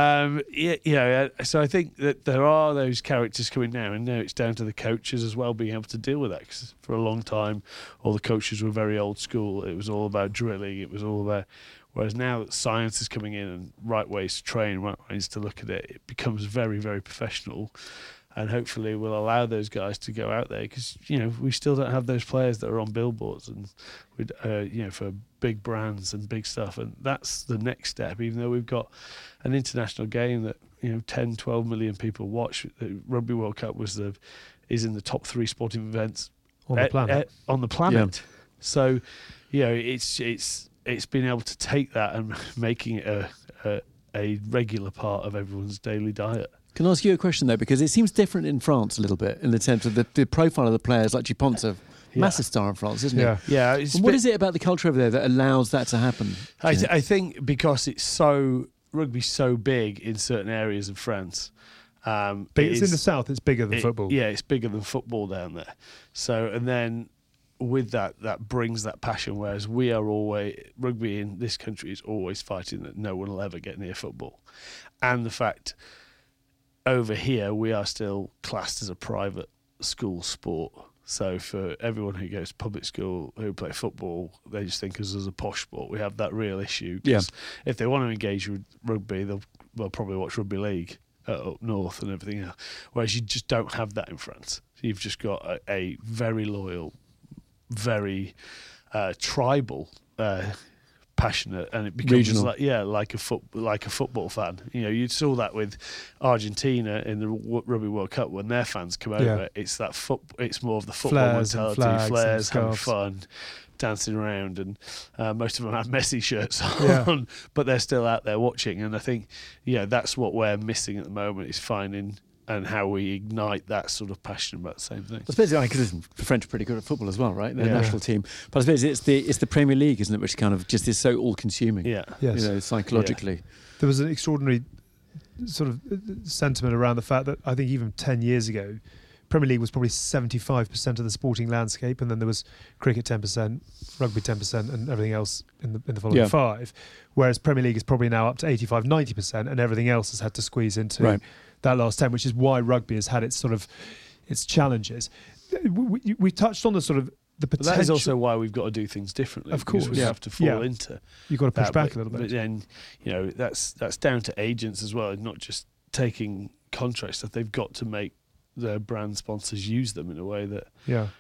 So I think that there are those characters coming now, and now it's down to the coaches as well being able to deal with that. Because for a long time, all the coaches were very old school. It was all about drilling. It was all about. Whereas now that science is coming in and right ways to train, right ways to look at it, it becomes very, very professional. And hopefully we'll allow those guys to go out there, because we still don't have those players that are on billboards and for big brands and big stuff. And that's the next step. Even though we've got an international game that 10, 12 million people watch, the Rugby World Cup is in the top 3 sporting events on the planet. Yeah. So it's been able to take that and making it a regular part of everyone's daily diet. Can I ask you a question, though? Because it seems different in France a little bit, in the sense of the profile of the players, like Dupont, massive star in France, isn't it? Yeah. What is it about the culture over there that allows that to happen? I think because rugby's so big in certain areas of France. But it's in the south, it's bigger than football. Yeah, it's bigger than football down there. So, and then with that brings that passion, whereas rugby in this country is always fighting that no one will ever get near football. And the fact over here we are still classed as a private school sport. So for everyone who goes to public school who play football, they just think us as a posh sport. We have that real issue. If they want to engage with rugby, they'll probably watch rugby league up north and everything else. Whereas you just don't have that in France. You've just got a very loyal, very tribal, passionate, and it becomes regional. like a football fan. You saw that with Argentina in the Rugby World Cup when their fans come over. It's that it's more of the football mentality, flares, having fun, dancing around, and most of them have Messi shirts on, but they're still out there watching. And I think that's what we're missing at the moment, is finding and how we ignite that sort of passion about the same thing. I suppose because the French are pretty good at football as well, right? Their national team. But I suppose it's the Premier League, isn't it, which kind of just is so all-consuming. Yeah. Yes. Psychologically. Yeah. There was an extraordinary sort of sentiment around the fact that I think even 10 years ago, Premier League was probably 75% of the sporting landscape, and then there was cricket 10%, rugby 10%, and everything else in the following 5. Whereas Premier League is probably now up to 85, 90%, and everything else has had to squeeze into that last 10, which is why rugby has had its sort of its challenges. We touched on the sort of the potential. But that is also why we've got to do things differently. Of course, we have to fall into. You've got to push back a little bit. But then, that's down to agents as well, not just taking contracts. That they've got to make their brand sponsors use them in a way that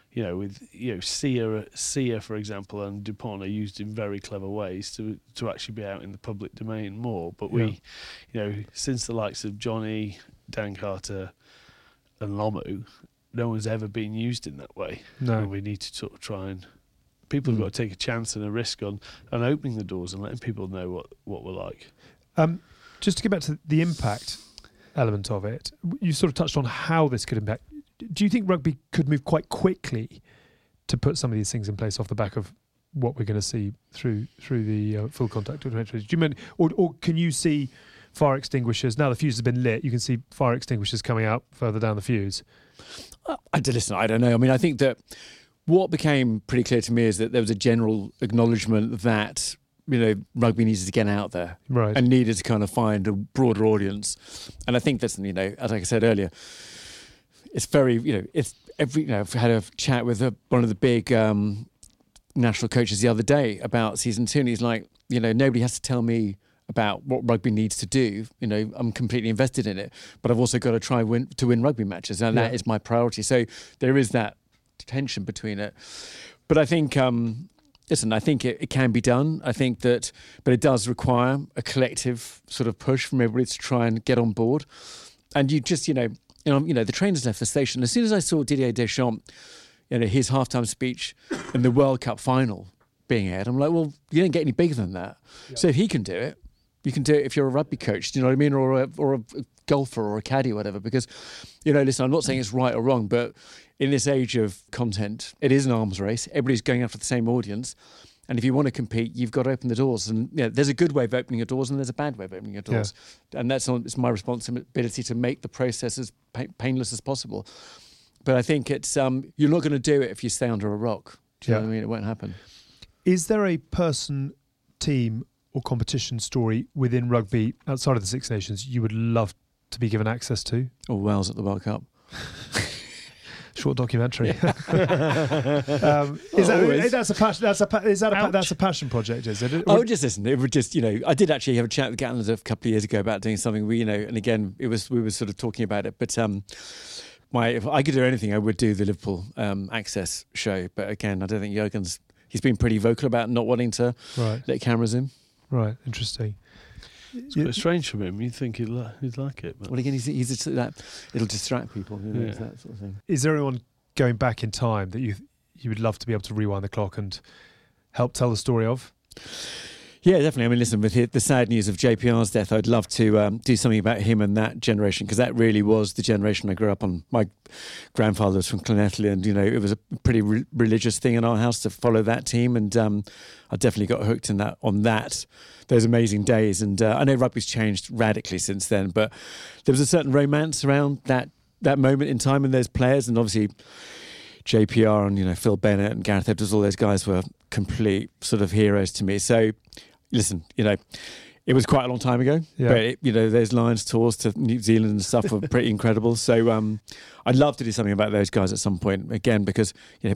with Sia for example, and Dupont are used in very clever ways to actually be out in the public domain more. But we since the likes of Johnny, Dan Carter and Lomu, no one's ever been used in that way. No. And we need to sort of try and people have got to take a chance and a risk on opening the doors and letting people know what we're like. Just to get back to the impact element of it, you sort of touched on how this could impact. Do you think rugby could move quite quickly to put some of these things in place off the back of what we're going to see through the full contact documentary? Do you mean, or can you see fire extinguishers now the fuse has been lit? You can see fire extinguishers coming out further down the fuse. I don't know. I mean, I think that what became pretty clear to me is that there was a general acknowledgement that rugby needed to get out there Right. and needed to kind of find a broader audience. And I think that's, as like I said earlier, it's very, it's every, I've had a chat with one of the big national coaches the other day about season 2, and he's like, nobody has to tell me about what rugby needs to do. I'm completely invested in it, but I've also got to try to win rugby matches, and that is my priority. So there is that tension between it. But I think, I think it can be done. I think that, but it does require a collective sort of push from everybody to try and get on board. And you just, the trainers left the station. As soon as I saw Didier Deschamps, his halftime speech in the World Cup final being aired, I'm like, well, you don't get any bigger than that. Yeah. So if he can do it, you can do it if you're a rugby coach, do you know what I mean? Or a golfer or a caddy or whatever. Because, listen, I'm not saying it's right or wrong, but in this age of content, it is an arms race. Everybody's going after the same audience. And if you want to compete, you've got to open the doors. And there's a good way of opening your doors and there's a bad way of opening your doors. Yeah. And it's my responsibility to make the process as painless as possible. But I think it's you're not going to do it if you stay under a rock. Do you know what I mean? It won't happen. Is there a person, team or competition story within rugby outside of the Six Nations you would love to be given access to? Or Wales at the World Cup. Short documentary. Is that's a passion? That's a passion project, is it? Just listen. It would just, I did actually have a chat with Gatland a couple of years ago about doing something. And again, we were sort of talking about it. But if I could do anything, I would do the Liverpool Access show. But again, I don't think he's been pretty vocal about not wanting to let cameras in. Right, interesting. It's quite strange for him. You'd think he'd like it. But. Well, again, he's it'll distract people. It's that sort of thing. Is there anyone going back in time that you would love to be able to rewind the clock and help tell the story of? Yeah, definitely. I mean, listen, with the sad news of JPR's death, I'd love to do something about him and that generation, because that really was the generation I grew up on. My grandfather was from Llanelli, and it was a pretty religious thing in our house to follow that team, and I definitely got hooked on those amazing days. And I know rugby's changed radically since then, but there was a certain romance around that moment in time and those players, and obviously JPR and Phil Bennett and Gareth Edwards, all those guys were complete sort of heroes to me. So listen, it was quite a long time ago, but those Lions tours to New Zealand and stuff were pretty incredible. So I'd love to do something about those guys at some point again, because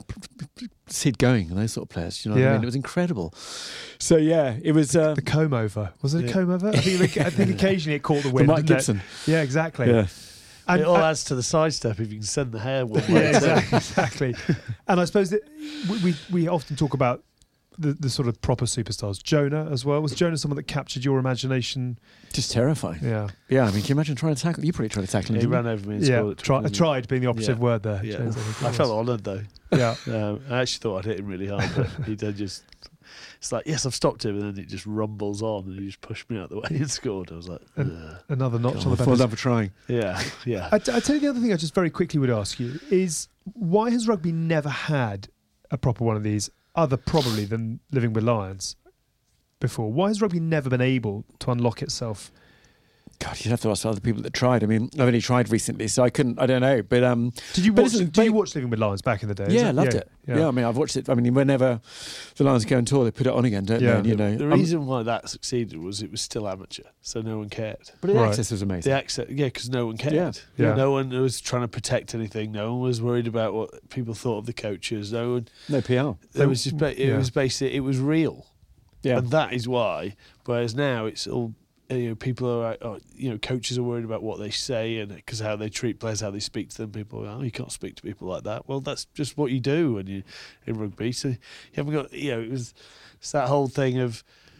Sid Going and those sort of players. Do you know what I mean? It was incredible. So it was the comb over. Was it a comb over? I think occasionally it caught the wind. Mike Gibson. Yeah, exactly. Yeah. And it all adds to the sidestep if you can send the hair one way. Yeah, exactly. And I suppose that we often talk about the sort of proper superstars. Jonah as well. Was Jonah someone that captured your imagination? Just terrifying. Yeah. Yeah, I mean, can you imagine trying to tackle? You probably tried to tackle him. He ran over me and scored it. I tried being the operative word there. Yeah. James, I felt honoured though. Yeah. I actually thought I'd hit him really hard, but he did just... It's like, yes, I've stopped him, and then it just rumbles on, and he just pushed me out the way and scored. I was like, another notch on the back. Well done for trying. Yeah. I tell you the other thing I just very quickly would ask you is, why has rugby never had a proper one of these, other probably than Living with Lions before? Why has rugby never been able to unlock itself? God, you'd have to ask other people that tried. I mean, I've only tried recently, so I couldn't. I don't know. But did you watch Living with Lions back in the day? Yeah, I loved it. Yeah, I mean, I've watched it. I mean, whenever the Lions go on tour, they put it on again, don't they? And, the reason why that succeeded was it was still amateur, so no one cared. But the access was amazing. The access, because no one cared. Yeah. No one was trying to protect anything. No one was worried about what people thought of the coaches. No PR. It was just. It was basically. It was real. Yeah, and that is why. Whereas now it's all. People are, coaches are worried about what they say and because how they treat players, how they speak to them. People are, you can't speak to people like that. Well, that's just what you do when you in rugby. So you haven't got, it's that whole thing of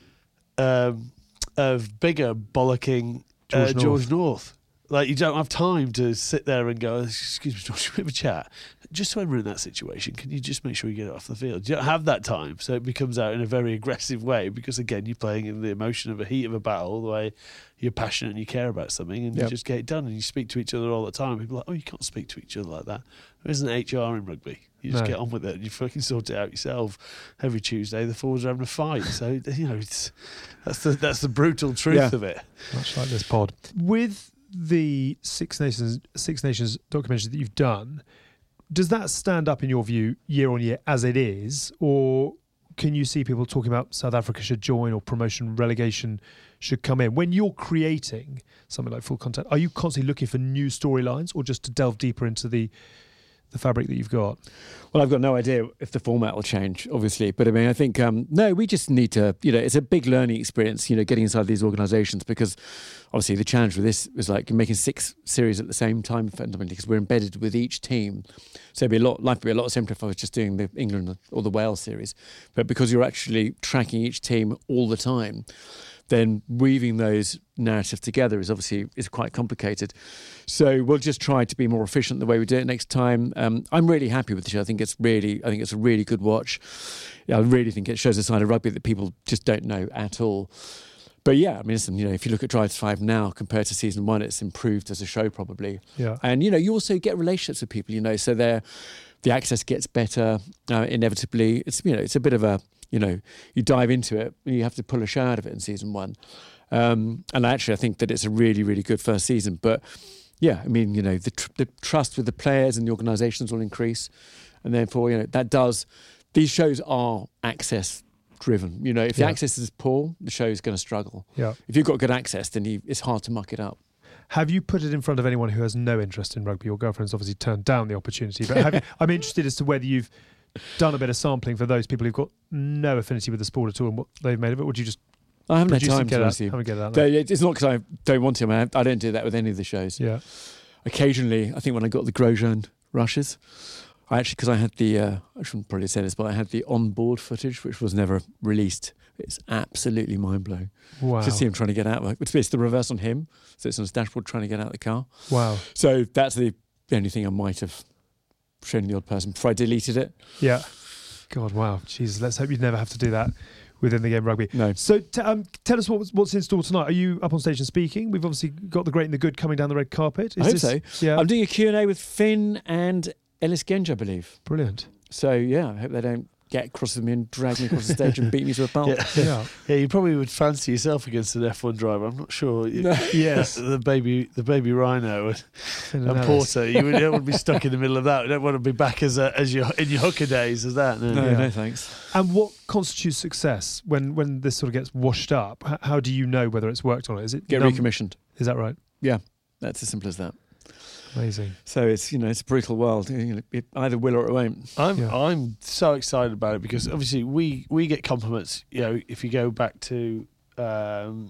Bigger bollocking George North. Like, you don't have time to sit there and go, excuse me, George, we have a chat. Just when we're in that situation, can you just make sure you get it off the field? You don't have that time, so it becomes out in a very aggressive way because, again, you're playing in the emotion of a heat of a battle, the way you're passionate and you care about something, and you just get it done, and you speak to each other all the time. People are like, oh, you can't speak to each other like that. There isn't HR in rugby. You just get on with it and you fucking sort it out yourself. Every Tuesday, the forwards are having a fight. So, that's the brutal truth of it. Much like this pod. With the Six Nations documentary that you've done, does that stand up in your view year on year as it is, or can you see people talking about South Africa should join or promotion relegation should come in? When you're creating something like Full Contact, are you constantly looking for new storylines or just to delve deeper into the fabric that you've got? Well, I've got no idea if the format will change, obviously. But I mean, I think, no, we just need to, it's a big learning experience, getting inside these organisations, because obviously the challenge with this was like making 6 series at the same time, fundamentally, because we're embedded with each team. So life would be a lot simpler if I was just doing the England or the Wales series. But because you're actually tracking each team all the time, then weaving those narratives together is quite complicated. So we'll just try to be more efficient the way we do it next time. I'm really happy with the show. I think it's a really good watch. I really think it shows a side of rugby that people just don't know at all. But yeah, I mean, listen, if you look at Drive to Survive now compared to season 1, it's improved as a show probably. Yeah. And you also get relationships with people, so the access gets better inevitably. It's a bit of a you dive into it and you have to pull a show out of it in season 1. And actually, I think that it's a really, really good first season. But yeah, I mean, the trust with the players and the organisations will increase. And therefore, these shows are access driven. If the access is poor, the show is going to struggle. Yeah. If you've got good access, then it's hard to muck it up. Have you put it in front of anyone who has no interest in rugby? Your girlfriend's obviously turned down the opportunity, but I'm interested as to whether you've done a bit of sampling for those people who've got no affinity with the sport at all and what they've made of it. Would you just I haven't had time to honestly. It's not because I don't want to. I don't do that with any of the shows. Yeah. Occasionally, I think when I got the Grosjean rushes, because I had the I shouldn't probably say this, but I had the onboard footage which was never released. It's absolutely mind blowing. Wow. To see him trying to get out. It's the reverse on him, so it's on his dashboard trying to get out of the car. Wow. So that's the only thing I might have shown the odd person before I deleted it. Yeah. God, wow. Jesus, let's hope you never have to do that within the game of rugby. No. So tell us what's in store tonight. Are you up on stage and speaking? We've obviously got the great and the good coming down the red carpet. I hope so. Yeah. I'm doing a Q&A with Finn and Ellis Genge, I believe. Brilliant. So, yeah, I hope they don't get across with me and drag me across the stage and beat me to a pulp. Yeah. You probably would fancy yourself against an F1 driver. I'm not sure. Yes. the baby Rhino and Ellis. Porter. You don't want to be stuck in the middle of that. You don't want to be back as your in your hooker days as that. No, thanks. And what constitutes success when this sort of gets washed up? How do you know whether it's worked or not? Is it get recommissioned? Is that right? Yeah, that's as simple as that. Amazing. So it's it's a brutal world. It either will or it won't. I'm so excited about it because obviously we get compliments. If you go back to when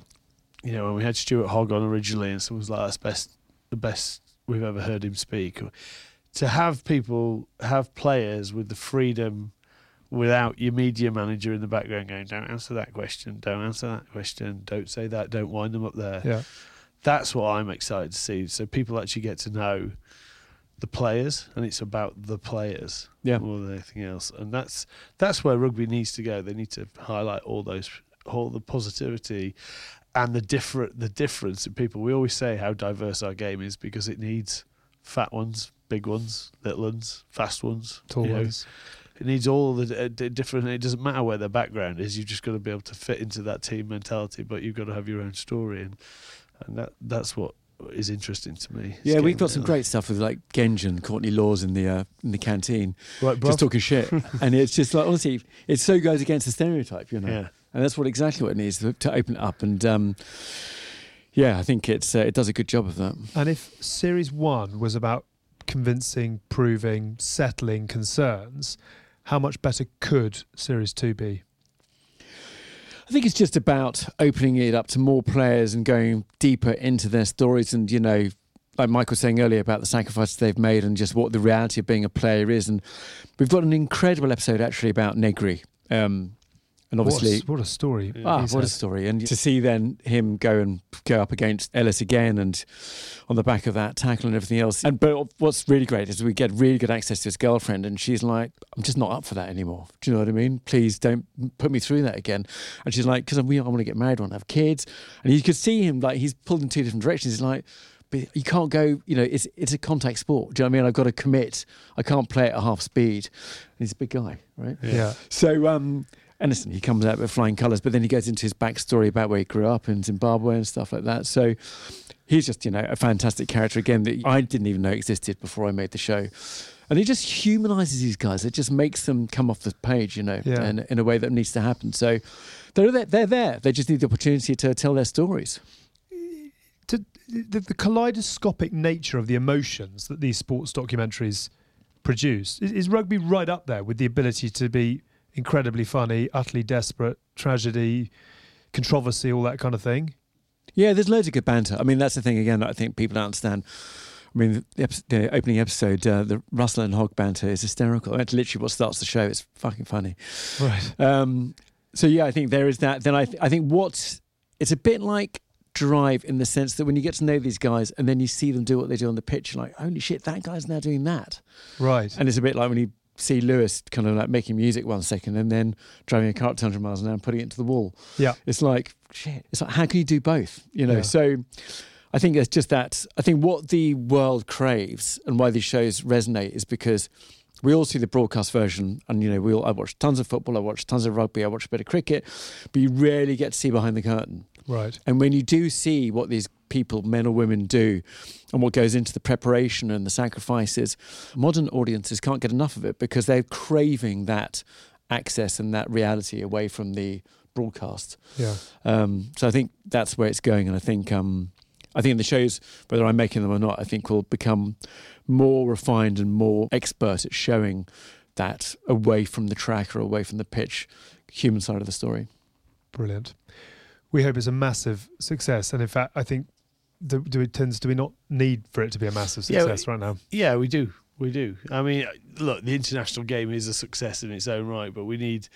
we had Stuart Hogg on originally, and someone was like, "That's the best we've ever heard him speak." To have players with the freedom, without your media manager in the background going, "Don't answer that question. Don't answer that question. Don't say that. Don't wind them up there." Yeah. That's what I'm excited to see. So people actually get to know the players, and it's about the players more than anything else. And that's where rugby needs to go. They need to highlight all the positivity and the difference in people. We always say how diverse our game is because it needs fat ones, big ones, little ones, fast ones, tall ones. It needs all the different. It doesn't matter where their background is. You've just got to be able to fit into that team mentality, but you've got to have your own story and that's what is interesting to me. Yeah, we've got some great stuff with like Genge and Courtney Laws in the canteen, right, just talking shit, and it's just like honestly, it so goes against the stereotype, Yeah. And that's exactly what it needs to open it up, and I think it does a good job of that. And if Series 1 was about convincing, proving, settling concerns, how much better could Series 2 be? I think it's just about opening it up to more players and going deeper into their stories and, like Mike was saying earlier about the sacrifices they've made and just what the reality of being a player is. And we've got an incredible episode actually about Negri. And obviously, what a story! What a story! And to see then him go up against Ellis again, and on the back of that tackle and everything else. But what's really great is we get really good access to his girlfriend, and she's like, "I'm just not up for that anymore." Do you know what I mean? Please don't put me through that again. And she's like, "Because I want to get married, I want to have kids." And you could see him like he's pulled in two different directions. He's like, "But you can't go. It's a contact sport. Do you know what I mean? I've got to commit. I can't play at half speed." And he's a big guy, right? Yeah. So. And listen, he comes out with flying colours, but then he goes into his backstory about where he grew up in Zimbabwe and stuff like that. So he's just, a fantastic character again that I didn't even know existed before I made the show. And it just humanises these guys. It just makes them come off the page, and in a way that needs to happen. So they're there. They just need the opportunity to tell their stories. The kaleidoscopic nature of the emotions that these sports documentaries produce, is rugby right up there with the ability to be incredibly funny, utterly desperate, tragedy, controversy, all that kind of thing? Yeah, there's loads of good banter. I mean, that's the thing, again, that I think people don't understand. I mean, the opening episode, the Russell and Hogg banter is hysterical. That's literally what starts the show. It's fucking funny. Right. So, yeah, I think there is that. Then I think it's a bit like Drive in the sense that when you get to know these guys and then you see them do what they do on the pitch, you're like, holy shit, that guy's now doing that. Right. And it's a bit like when you see Lewis kind of like making music 1 second and then driving a car at 200 miles an hour and putting it into the wall. Yeah. It's like, shit. It's like, how can you do both? Yeah. So I think it's just that. I think what the world craves and why these shows resonate is because we all see the broadcast version, and I watch tons of football, I watch tons of rugby, I watch a bit of cricket, but you rarely get to see behind the curtain. Right. And when you do see what these people, men or women, do and what goes into the preparation and the sacrifices, modern audiences can't get enough of it because they're craving that access and that reality away from the broadcast. Yeah. So I think that's where it's going, and I think the shows, whether I'm making them or not, I think will become more refined and more expert at showing that away from the track or away from the pitch, human side of the story. Brilliant. We hope it's a massive success, and in fact, I think do we not need for it to be a massive success right now? Yeah, we do. We do. I mean, look, the international game is a success in its own right, but we need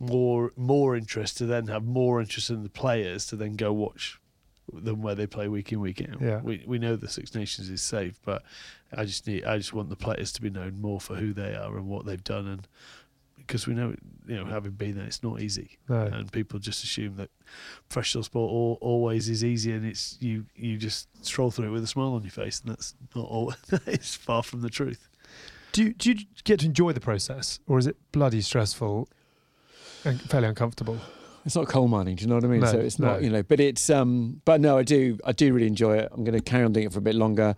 more interest to then have more interest in the players to then go watch them where they play week in, week out. Yeah. We know the Six Nations is safe, but I just want the players to be known more for who they are and what they've done, and because we know, having been there, it's not easy. No. And people just assume that professional sport always is easy, and it's you just stroll through it with a smile on your face, and that's not all. It's far from the truth. Do you get to enjoy the process, or is it bloody stressful and fairly uncomfortable? It's not coal mining, do you know what I mean? No, so it's not, but it's, but no, I do really enjoy it. I'm going to carry on doing it for a bit longer.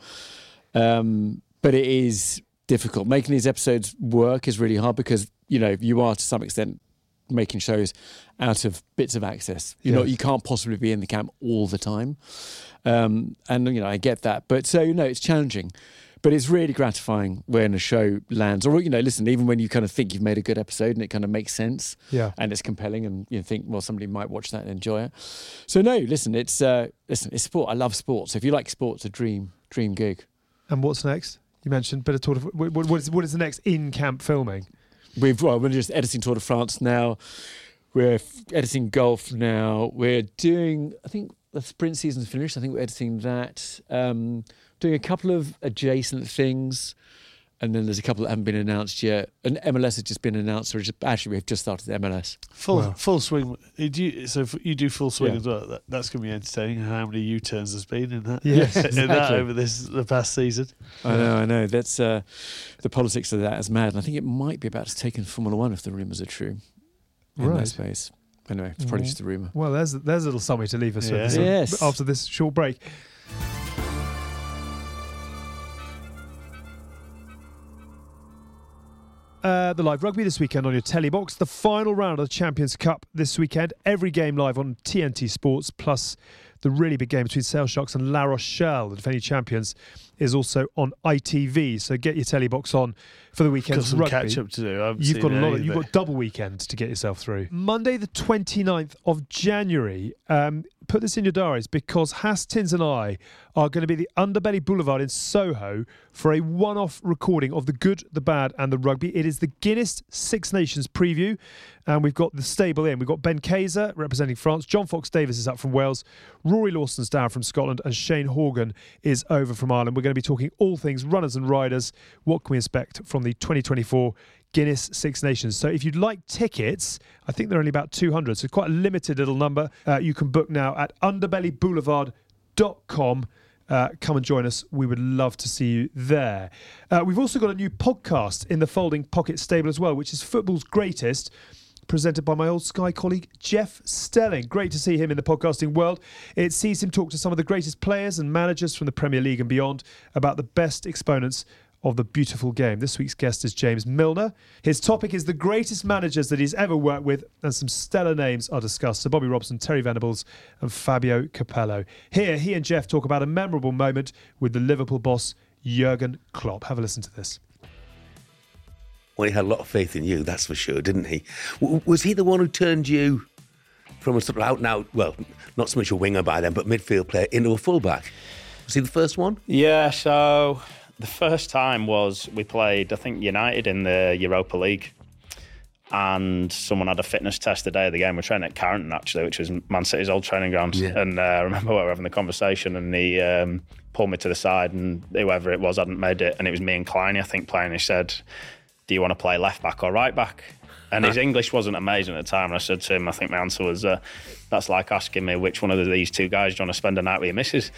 But it is difficult. Making these episodes work is really hard because, you are to some extent making shows out of bits of access. You can't possibly be in the camp all the time. And, I get that. But so, it's challenging. But it's really gratifying when a show lands. Or, listen, even when you kind of think you've made a good episode and it kind of makes sense and it's compelling and you think, well, somebody might watch that and enjoy it. So, no, listen, it's sport. I love sport. So if you like sport, it's a dream gig. And what's next? You mentioned a bit of Tour de France. What is the next in-camp filming? We're just editing Tour de France now. We're editing golf now. We're doing, I think the sprint season's finished. I think we're editing that. Doing a couple of adjacent things, and then there's a couple that haven't been announced yet. And MLS has just been announced, or actually we've just started the MLS. Full swing. So you do full swing as well. That's going to be entertaining. How many U-turns there's been in that? Yes, exactly. In that over the past season. I know. That's the politics of that is mad. And I think it might be about to take in Formula One if the rumours are true in that space. Anyway, it's probably just a rumour. Well, there's a little summary to leave us with Yes. after this short break. The live rugby this weekend on your telly box. The final round of the Champions Cup this weekend. Every game live on TNT Sports, plus the really big game between Sale Sharks and La Rochelle, the defending champions, is also on ITV. So get your telly box on for the weekend's rugby. Got some catch up to do. You've got double weekend to get yourself through. Monday the 29th of January. Put this in your diaries because Hastings and I are going to be at the Underbelly Boulevard in Soho for a one-off recording of The Good, the Bad and the Rugby. It is the Guinness Six Nations preview, and we've got the stable in. We've got Ben Kayser representing France, John Fox-Davis is up from Wales, Rory Lawson's down from Scotland, and Shane Horgan is over from Ireland. We're going to be talking all things runners and riders. What can we expect from the 2024 Guinness Six Nations? So if you'd like tickets, I think they're only about 200, so quite a limited little number. You can book now at underbellyboulevard.com. Come and join us. We would love to see you there. We've also got a new podcast in the Folding Pocket stable as well, which is Football's Greatest, presented by my old Sky colleague Jeff Stelling. Great to see him in the podcasting world. It sees him talk to some of the greatest players and managers from the Premier League and beyond about the best exponents of the beautiful game. This week's guest is James Milner. His topic is the greatest managers that he's ever worked with, and some stellar names are discussed. Sir Bobby Robson, Terry Venables and Fabio Capello. Here, he and Jeff talk about a memorable moment with the Liverpool boss, Jurgen Klopp. Have a listen to this. Well, he had a lot of faith in you, that's for sure, didn't he? Was he the one who turned you from a sort of out-and-out, well, not so much a winger by then, but midfield player into a fullback? Was he the first one? Yeah, so the first time was we played, I think, United in the Europa League, and someone had a fitness test the day of the game. We're training at Carrington, actually, which was Man City's old training ground. Yeah. And I remember we were having the conversation, and he pulled me to the side, and whoever it was hadn't made it, and it was me and Kleiny, I think, playing. He said, do you want to play left back or right back? And his English wasn't amazing at the time. And I said to him, I think my answer was, that's like asking me which one of these two guys do you want to spend a night with your missus?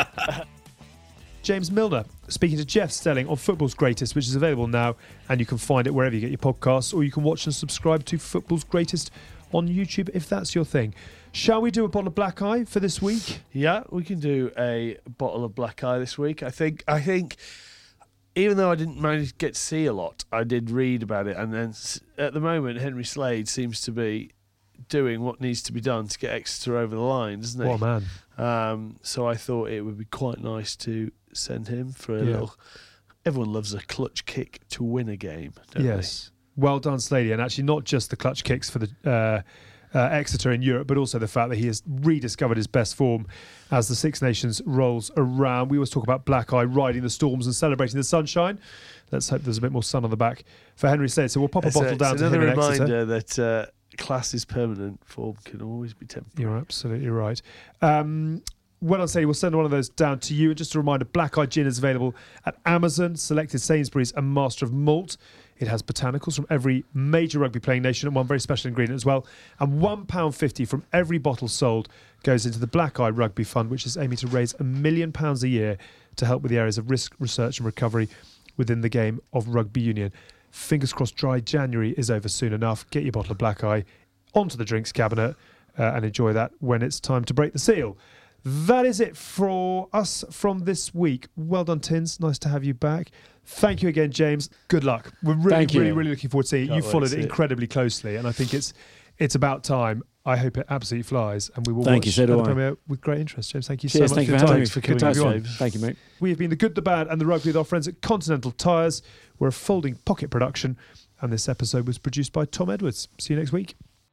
James Milner speaking to Jeff Stelling on Football's Greatest, which is available now, and you can find it wherever you get your podcasts, or you can watch and subscribe to Football's Greatest on YouTube if that's your thing. Shall we do a bottle of Black Eye for this week? Yeah, we can do a bottle of Black Eye this week. I think even though I didn't manage to get to see a lot, I did read about it, and then at the moment Henry Slade seems to be doing what needs to be done to get Exeter over the line, doesn't he? What a man. So I thought it would be quite nice to send him for a little... Everyone loves a clutch kick to win a game, don't they? Well done, Slady. And actually not just the clutch kicks for the Exeter in Europe, but also the fact that he has rediscovered his best form as the Six Nations rolls around. We always talk about Black Eye riding the storms and celebrating the sunshine. Let's hope there's a bit more sun on the back for Henry Slade. So we'll pop a bottle down to him in Exeter. It's another reminder that class is permanent, form can always be temporary. You're absolutely right. Well, I'll say we'll send one of those down to you. And just a reminder, Black Eye Gin is available at Amazon, selected Sainsbury's and Master of Malt. It has botanicals from every major rugby playing nation and one very special ingredient as well. And £1.50 from every bottle sold goes into the Black Eye Rugby Fund, which is aiming to raise £1 million a year to help with the areas of risk, research and recovery within the game of rugby union. Fingers crossed dry January is over soon enough. Get your bottle of Black Eye onto the drinks cabinet and enjoy that when it's time to break the seal. That is it for us from this week. Well done, Tins. Nice to have you back. Thank you again, James. Good luck. We're really looking forward to seeing it. You followed it incredibly closely, and I think it's about time. I hope it absolutely flies, and we will watch the premiere with great interest. James, thank you so much for your time. Thanks for coming on. Thank you, mate. We have been The Good, the Bad and the Rugby with our friends at Continental Tires. We're a folding pocket production, and this episode was produced by Tom Edwards. See you next week.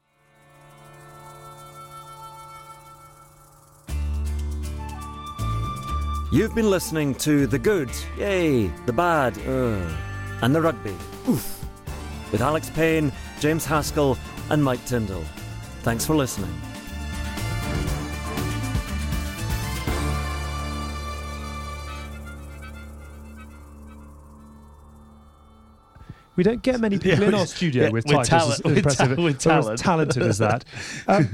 You've been listening to The Good, Yay, The Bad, and The Rugby, Oof, with Alex Payne, James Haskell and Mike Tyndall. Thanks for listening. We don't get many people in our studio with titles as impressive, as talented as that.